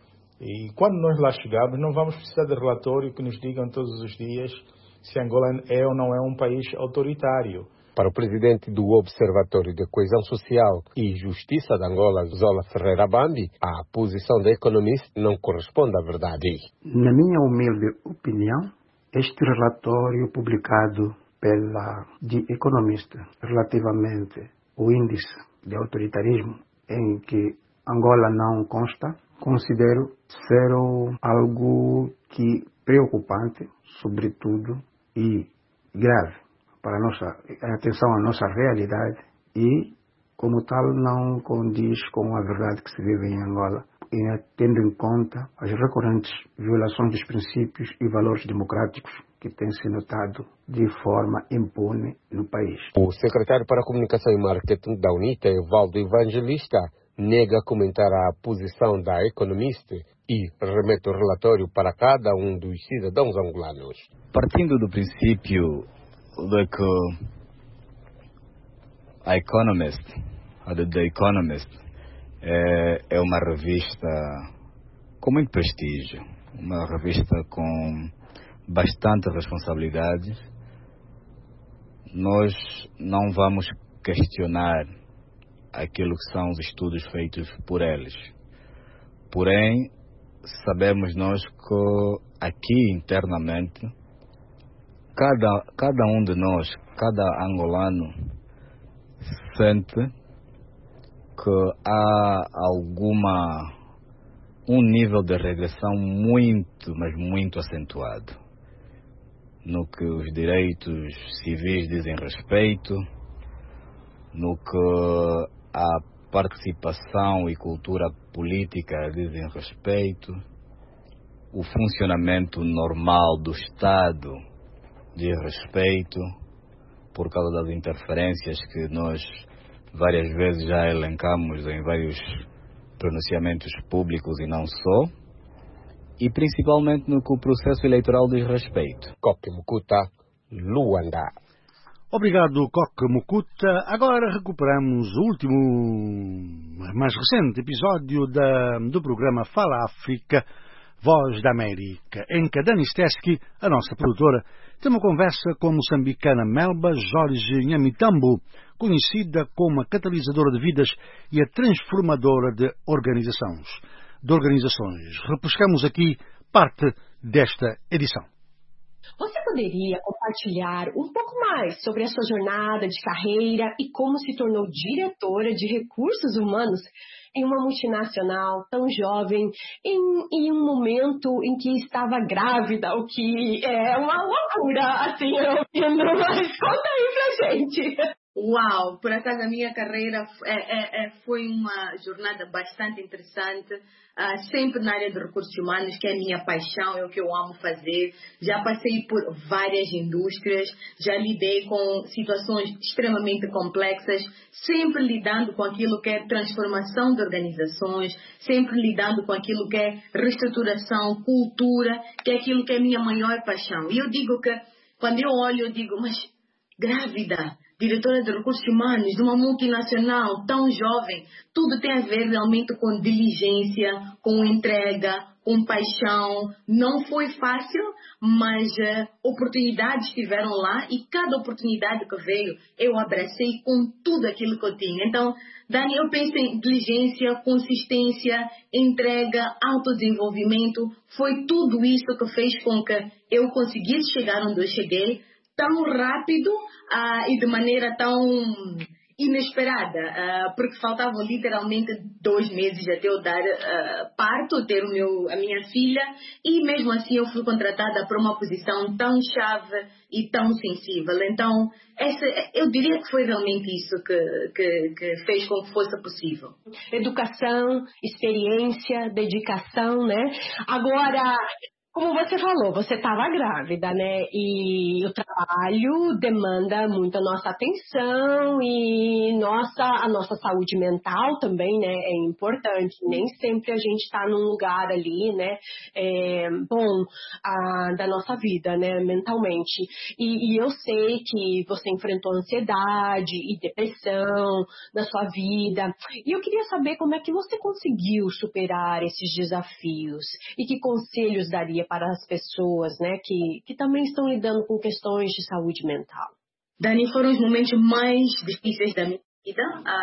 S8: E quando nós lá chegarmos, não vamos precisar de relatório que nos digam todos os dias se Angola é ou não é um país autoritário.
S7: Para o presidente do Observatório de Coesão Social e Justiça de Angola, Zola Ferreira Bambi, a posição da Economist não corresponde à verdade.
S10: Na minha humilde opinião, este relatório publicado pela The Economist relativamente ao índice de autoritarismo em que Angola não consta, considero ser algo que preocupante, sobretudo, e grave para a nossa atenção à nossa realidade e, como tal, não condiz com a verdade que se vive em Angola, e tendo em conta as recorrentes violações dos princípios e valores democráticos que têm se notado de forma impune no país.
S7: O secretário para a Comunicação e Marketing da UNITA, Evaldo Evangelista, nega comentar a posição da Economist e remete o relatório para cada um dos cidadãos angolanos.
S11: Partindo do princípio de que a Economist, a The Economist, É, é uma revista com muito prestígio, uma revista com bastante responsabilidade. Nós não vamos questionar aquilo que são os estudos feitos por eles. Porém, sabemos nós que aqui internamente, cada, cada um de nós, cada angolano, sente que há alguma um nível de regressão muito, mas muito acentuado, no que os direitos civis dizem respeito, no que a participação e cultura política dizem respeito, o funcionamento normal do Estado diz respeito, por causa das interferências que nós várias vezes já elencamos em vários pronunciamentos públicos e não só, e principalmente no que o processo eleitoral diz respeito.
S7: Koke Mukuta, Luanda.
S17: Obrigado, Koke Mukuta. Agora recuperamos o último, mais recente episódio da, do programa Fala África, Voz da América, em que a Dani Steski, a nossa produtora, tem uma conversa com a moçambicana Melba Jorge Nhamitambo, conhecida como a catalisadora de vidas e a transformadora de organizações. De organizações. Repescamos aqui parte desta edição.
S1: Você poderia compartilhar um pouco mais sobre a sua jornada de carreira e como se tornou diretora de recursos humanos em uma multinacional tão jovem, em, em um momento em que estava grávida, o que é uma loucura, assim, eu ouvindo, mas conta aí pra gente.
S3: Uau, por acaso a minha carreira é, é, é, foi uma jornada bastante interessante, uh, sempre na área de recursos humanos, que é a minha paixão, é o que eu amo fazer. Já passei por várias indústrias, já lidei com situações extremamente complexas, sempre lidando com aquilo que é transformação de organizações, sempre lidando com aquilo que é reestruturação, cultura, que é aquilo que é a minha maior paixão. E eu digo que, quando eu olho, eu digo, mas grávida, diretora de recursos humanos, de uma multinacional tão jovem, tudo tem a ver realmente com diligência, com entrega, com paixão. Não foi fácil, mas uh, oportunidades estiveram lá e cada oportunidade que veio, eu abracei com tudo aquilo que eu tinha. Então, Dani, eu penso em diligência, consistência, entrega, autodesenvolvimento. Foi tudo isso que fez com que eu conseguisse chegar onde eu cheguei, tão rápido uh, e de maneira tão inesperada, uh, porque faltavam literalmente dois meses até eu dar uh, parto, ter o meu, a minha filha, e mesmo assim eu fui contratada para uma posição tão chave e tão sensível. Então, essa, eu diria que foi realmente isso que, que, que fez com que fosse possível.
S1: Educação, experiência, dedicação, né? Agora, como você falou, você estava grávida, né? E o trabalho demanda muito a nossa atenção e nossa, a nossa saúde mental também, né? É importante. Nem sempre a gente está num lugar ali, né? É, bom, a, da nossa vida, né? Mentalmente. E, e eu sei que você enfrentou ansiedade e depressão na sua vida. E eu queria saber como é que você conseguiu superar esses desafios e que conselhos daria para as pessoas, né, que, que também estão lidando com questões de saúde mental.
S3: Dani, foram os momentos mais difíceis da minha vida.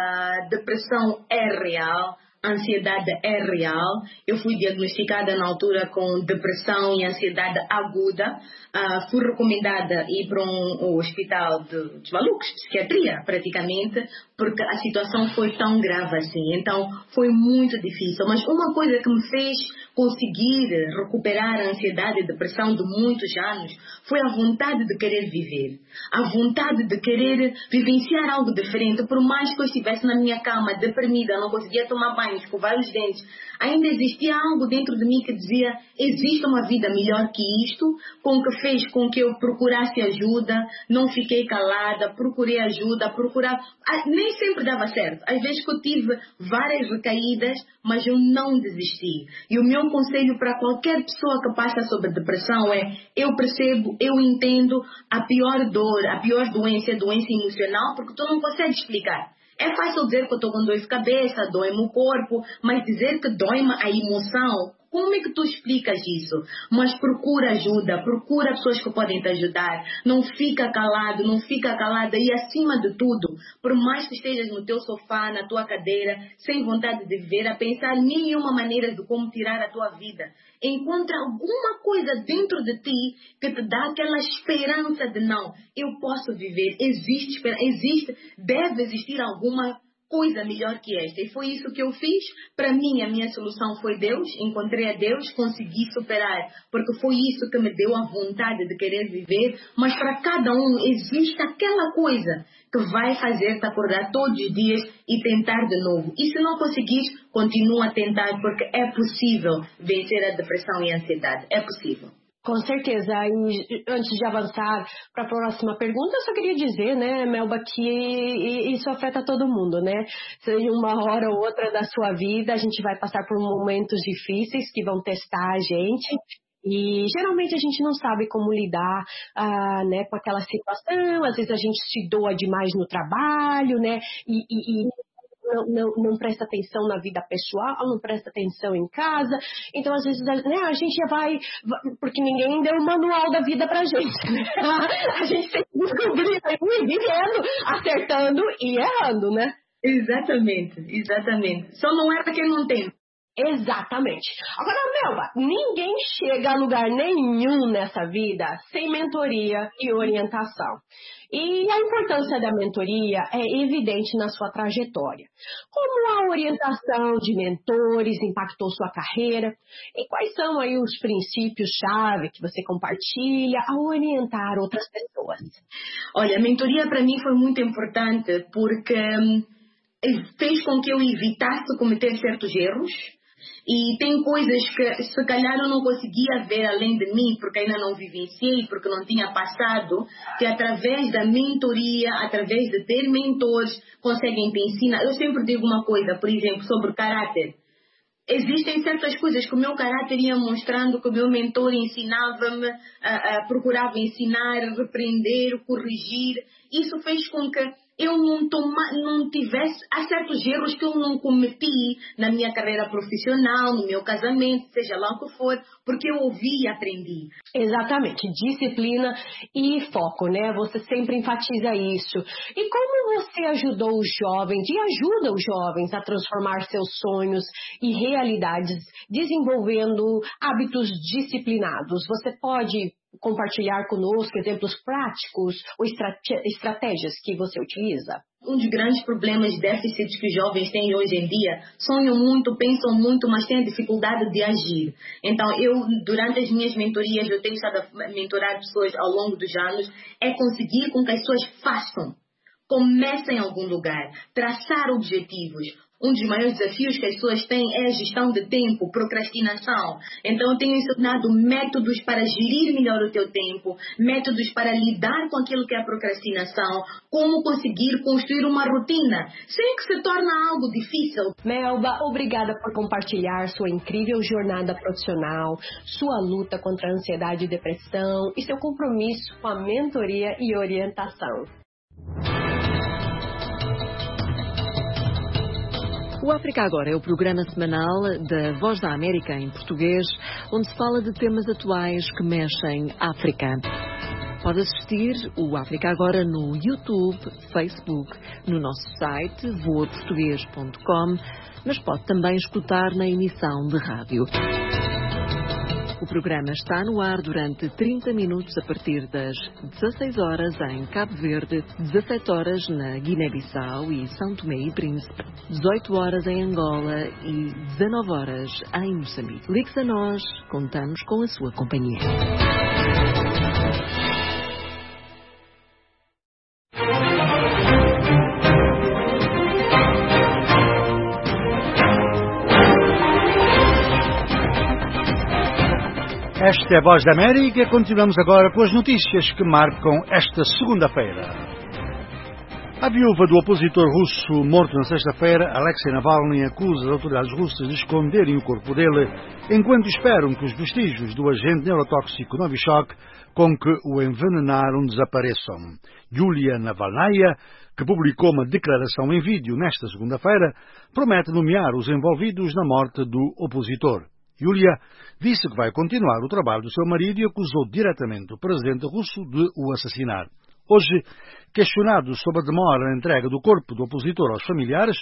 S3: A depressão é real, a ansiedade é real. Eu fui diagnosticada na altura com depressão e ansiedade aguda. Uh, fui recomendada a ir para um, um hospital de, de malucos, psiquiatria praticamente, porque a situação foi tão grave assim. Então foi muito difícil. Mas uma coisa que me fez conseguir recuperar a ansiedade e depressão de muitos anos foi a vontade de querer viver. A vontade de querer vivenciar algo diferente. Por mais que eu estivesse na minha cama deprimida, não conseguia tomar banho, escovar os dentes, ainda existia algo dentro de mim que dizia, existe uma vida melhor que isto, com que fez com que eu procurasse ajuda, não fiquei calada, procurei ajuda, procurava, nem sempre dava certo. Às vezes que eu tive várias recaídas, mas eu não desisti. E o meu conselho para qualquer pessoa que passa sobre depressão é, eu percebo, eu entendo, a pior dor, a pior doença é a doença emocional, porque tu não consegues explicar. É fácil dizer que eu estou com dor de cabeça, dói-me o corpo, mas dizer que dói-me a emoção, como é que tu explicas isso? Mas procura ajuda, procura pessoas que podem te ajudar. Não fica calado, não fica calada. E acima de tudo, por mais que estejas no teu sofá, na tua cadeira, sem vontade de viver, a pensar mil e uma maneiras de como tirar a tua vida, encontra alguma coisa dentro de ti que te dá aquela esperança de não, eu posso viver, existe esperança, existe, deve existir alguma coisa melhor que esta. E foi isso que eu fiz. Para mim, a minha solução foi Deus. Encontrei a Deus, consegui superar, porque foi isso que me deu a vontade de querer viver. Mas para cada um existe aquela coisa que vai fazer-te acordar todos os dias e tentar de novo. E se não conseguires, continua a tentar, porque é possível vencer a depressão e a ansiedade. É possível.
S1: Com certeza. E antes de avançar para a próxima pergunta, eu só queria dizer, né, Melba, que isso afeta todo mundo, né? Seja uma hora ou outra da sua vida, a gente vai passar por momentos difíceis que vão testar a gente. E geralmente a gente não sabe como lidar ah, né, com aquela situação. Às vezes a gente se doa demais no trabalho, né? E... e, e... Não, não, não presta atenção na vida pessoal, não presta atenção em casa. Então, às vezes, né, a gente já vai... Porque ninguém deu o manual da vida pra gente. Né? A gente tem que descobrir, vivendo, acertando e errando, né?
S3: Exatamente, exatamente. Só não é pra quem não tem.
S1: Exatamente. Agora, Melba, ninguém chega a lugar nenhum nessa vida sem mentoria e orientação. E a importância da mentoria é evidente na sua trajetória. Como a orientação de mentores impactou sua carreira? E quais são aí os princípios-chave que você compartilha ao orientar outras pessoas?
S3: Olha, a mentoria para mim foi muito importante porque hum, fez com que eu evitasse cometer certos erros. E tem coisas que se calhar eu não conseguia ver além de mim, porque ainda não vivenciei, porque não tinha passado, que através da mentoria, através de ter mentores, conseguem te ensinar. Eu sempre digo uma coisa, por exemplo, sobre caráter. Existem certas coisas que o meu caráter ia mostrando, que o meu mentor ensinava-me, a, a, procurava ensinar, repreender, corrigir. Isso fez com que eu não, toma, não tivesse... Há certos erros que eu não cometi na minha carreira profissional, no meu casamento, seja lá o que for, porque eu ouvi e aprendi.
S1: Exatamente. Disciplina e foco, né? Você sempre enfatiza isso. E como você ajudou os jovens e ajuda os jovens a transformar seus sonhos e realidades, desenvolvendo hábitos disciplinados? Você pode compartilhar conosco exemplos práticos ou estratégias que você utiliza?
S3: Um dos grandes problemas de déficits que os jovens têm hoje em dia, sonham muito, pensam muito, mas têm a dificuldade de agir. Então, eu, durante as minhas mentorias, eu tenho estado a mentorar pessoas ao longo dos anos, é conseguir com que as pessoas façam. Comecem em algum lugar, traçar objetivos. Um dos maiores desafios que as pessoas têm é a gestão de tempo, procrastinação. Então, eu tenho ensinado métodos para gerir melhor o teu tempo, métodos para lidar com aquilo que é a procrastinação, como conseguir construir uma rotina, sem que se torne algo difícil.
S1: Melba, obrigada por compartilhar sua incrível jornada profissional, sua luta contra a ansiedade e depressão e seu compromisso com a mentoria e orientação.
S6: O África Agora é o programa semanal da Voz da América em português, onde se fala de temas atuais que mexem África. Pode assistir o África Agora no YouTube, Facebook, no nosso site voa português ponto com, mas pode também escutar na emissão de rádio. O programa está no ar durante trinta minutos a partir das dezasseis horas em Cabo Verde, dezassete horas na Guiné-Bissau e São Tomé e Príncipe, dezoito horas em Angola e dezanove horas em Moçambique. Ligue-se a nós, contamos com a sua companhia.
S17: Esta é a Voz da América e continuamos agora com as notícias que marcam esta segunda-feira. A viúva do opositor russo morto na sexta-feira, Alexei Navalny, acusa as autoridades russas de esconderem o corpo dele enquanto esperam que os vestígios do agente neurotóxico Novichok com que o envenenaram desapareçam. Yulia Navalnaya, que publicou uma declaração em vídeo nesta segunda-feira, promete nomear os envolvidos na morte do opositor. Yulia disse que vai continuar o trabalho do seu marido e acusou diretamente o presidente russo de o assassinar. Hoje, questionado sobre a demora na entrega do corpo do opositor aos familiares,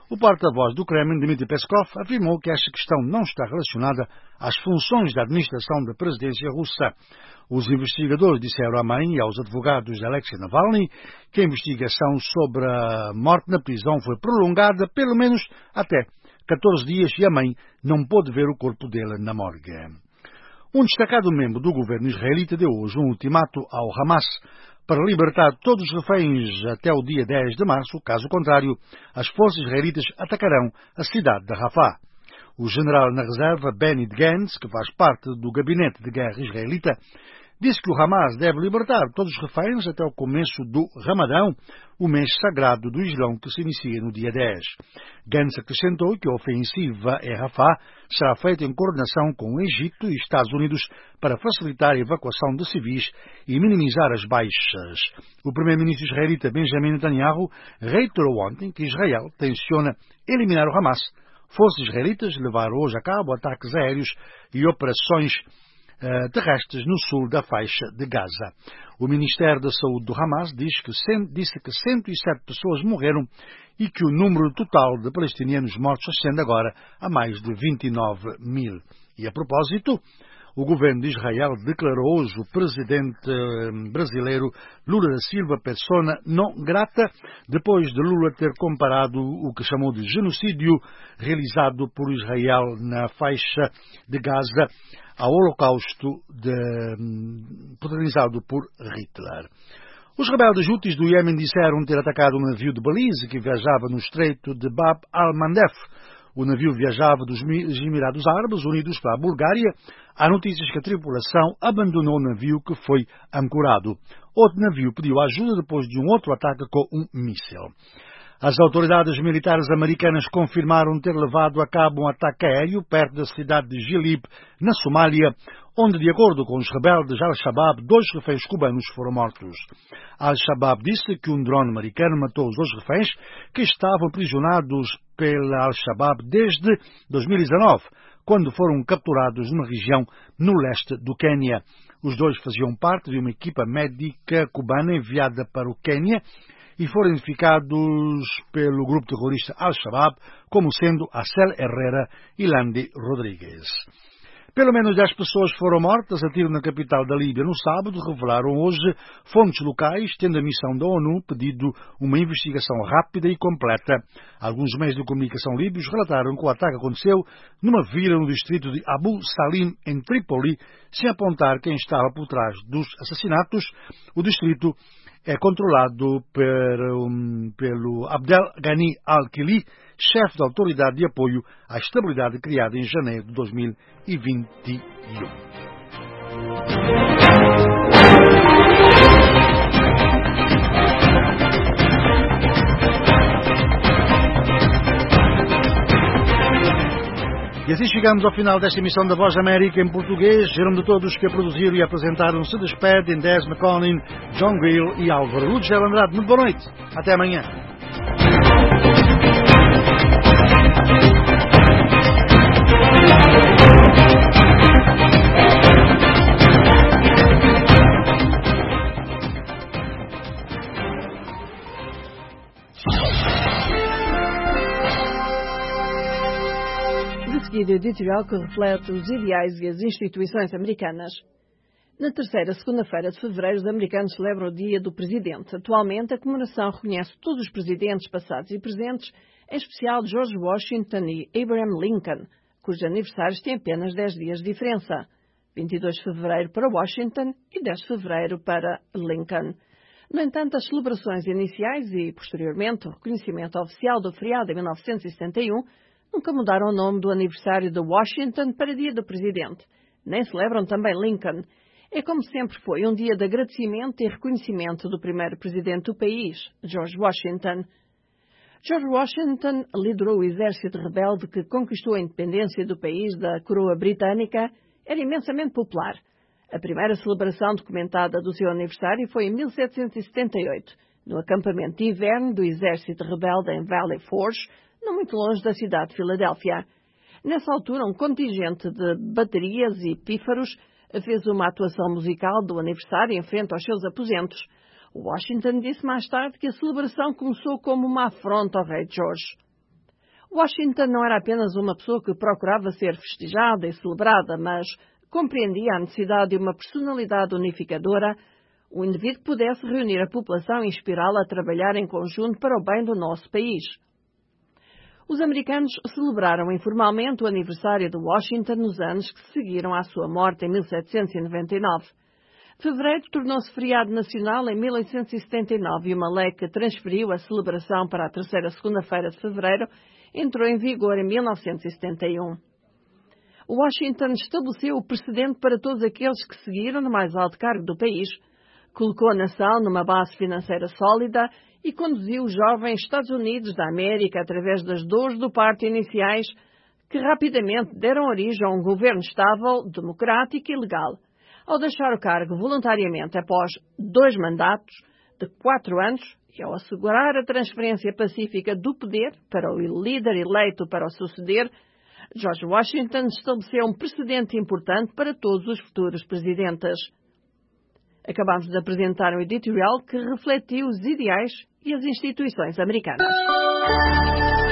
S17: O porta-voz do Kremlin, Dmitry Peskov, afirmou que esta questão não está relacionada às funções da administração da presidência russa. Os investigadores disseram à mãe e aos advogados de Alexei Navalny que a investigação sobre a morte na prisão foi prolongada pelo menos até catorze dias e a mãe não pôde ver o corpo dele na morgue. Um destacado membro do governo israelita deu hoje um ultimato ao Hamas para libertar todos os reféns até o dia dez de março. Caso contrário, as forças israelitas atacarão a cidade de Rafah. O general na reserva, Benny Gantz, que faz parte do gabinete de guerra israelita, disse que o Hamas deve libertar todos os reféns até o começo do Ramadão, o mês sagrado do Islão que se inicia no dia dez. Gantz acrescentou que a ofensiva em Rafah será feita em coordenação com o Egito e Estados Unidos para facilitar a evacuação de civis e minimizar as baixas. O primeiro-ministro israelita Benjamin Netanyahu reiterou ontem que Israel tenciona eliminar o Hamas. Forças israelitas levaram hoje a cabo ataques aéreos e operações uh, terrestres no sul da faixa de Gaza. O Ministério da Saúde do Hamas diz que cem, disse que cento e sete pessoas morreram e que o número total de palestinianos mortos ascende agora a mais de vinte e nove mil. E a propósito, o governo de Israel declarou hoje o presidente brasileiro Lula da Silva persona non grata, depois de Lula ter comparado o que chamou de genocídio realizado por Israel na faixa de Gaza ao holocausto de, protagonizado por Hitler. Os rebeldes Houthis do Iêmen disseram ter atacado um navio de Belize que viajava no estreito de Bab al-Mandeb. O navio viajava dos Emirados Árabes Unidos para a Bulgária. Há notícias que a tripulação abandonou o navio que foi ancorado. Outro navio pediu ajuda depois de um outro ataque com um míssil. As autoridades militares americanas confirmaram ter levado a cabo um ataque aéreo perto da cidade de Jilib, na Somália, onde, de acordo com os rebeldes Al-Shabaab, dois reféns cubanos foram mortos. Al-Shabaab disse que um drone americano matou os dois reféns que estavam aprisionados pela Al-Shabaab desde dois mil e dezanove, quando foram capturados numa região no leste do Quênia. Os dois faziam parte de uma equipa médica cubana enviada para o Quênia e foram identificados pelo grupo terrorista Al-Shabaab como sendo Acel Herrera e Landi Rodrigues. Pelo menos dez pessoas foram mortas a tiro na capital da Líbia no sábado, revelaram hoje fontes locais, tendo a missão da ONU pedido uma investigação rápida e completa. Alguns meios de comunicação líbios relataram que o ataque aconteceu numa vila no distrito de Abu Salim, em Trípoli, sem apontar quem estava por trás dos assassinatos. O distrito é controlado per, um, pelo Abdel Ghani al-Kili, chefe da Autoridade de Apoio à Estabilidade criada em janeiro de dois mil e vinte e um. E assim chegamos ao final desta emissão da Voz da América em português. Em nome de todos que a produziram e apresentaram, se despedem Des McConnell, John Grill e Álvaro Lúcio Andrade. Muito boa noite. Até amanhã.
S6: Editorial que reflete os ideais e as instituições americanas. Na terceira segunda-feira de fevereiro, os americanos celebram o Dia do Presidente. Atualmente, a comemoração reconhece todos os presidentes passados e presentes, em especial George Washington e Abraham Lincoln, cujos aniversários têm apenas dez dias de diferença. vinte e dois de fevereiro para Washington e dez de fevereiro para Lincoln. No entanto, as celebrações iniciais e, posteriormente, o reconhecimento oficial do feriado em mil novecentos e setenta e um nunca mudaram o nome do aniversário de Washington para Dia do Presidente. Nem celebram também Lincoln. É como sempre foi, um dia de agradecimento e reconhecimento do primeiro presidente do país, George Washington. George Washington liderou o exército rebelde que conquistou a independência do país da coroa britânica. Era imensamente popular. A primeira celebração documentada do seu aniversário foi em mil setecentos e setenta e oito, no acampamento de inverno do exército rebelde em Valley Forge, não muito longe da cidade de Filadélfia. Nessa altura, um contingente de baterias e pífaros fez uma atuação musical do aniversário em frente aos seus aposentos. Washington disse mais tarde que a celebração começou como uma afronta ao rei George. Washington não era apenas uma pessoa que procurava ser festejada e celebrada, mas compreendia a necessidade de uma personalidade unificadora, um indivíduo que pudesse reunir a população e inspirá-la a trabalhar em conjunto para o bem do nosso país. Os americanos celebraram informalmente o aniversário de Washington nos anos que seguiram à sua morte em mil setecentos e noventa e nove. Fevereiro tornou-se feriado nacional em mil oitocentos e setenta e nove e uma lei que transferiu a celebração para a terceira segunda-feira de fevereiro entrou em vigor em mil novecentos e setenta e um. Washington estabeleceu o precedente para todos aqueles que seguiram no mais alto cargo do país, colocou a nação numa base financeira sólida e conduziu os jovens Estados Unidos da América através das dores do parto iniciais que rapidamente deram origem a um governo estável, democrático e legal, ao deixar o cargo voluntariamente após dois mandatos de quatro anos e ao assegurar a transferência pacífica do poder para o líder eleito para o suceder. George Washington estabeleceu um precedente importante para todos os futuros presidentes. Acabamos de apresentar um editorial que refletiu os ideais e as instituições americanas.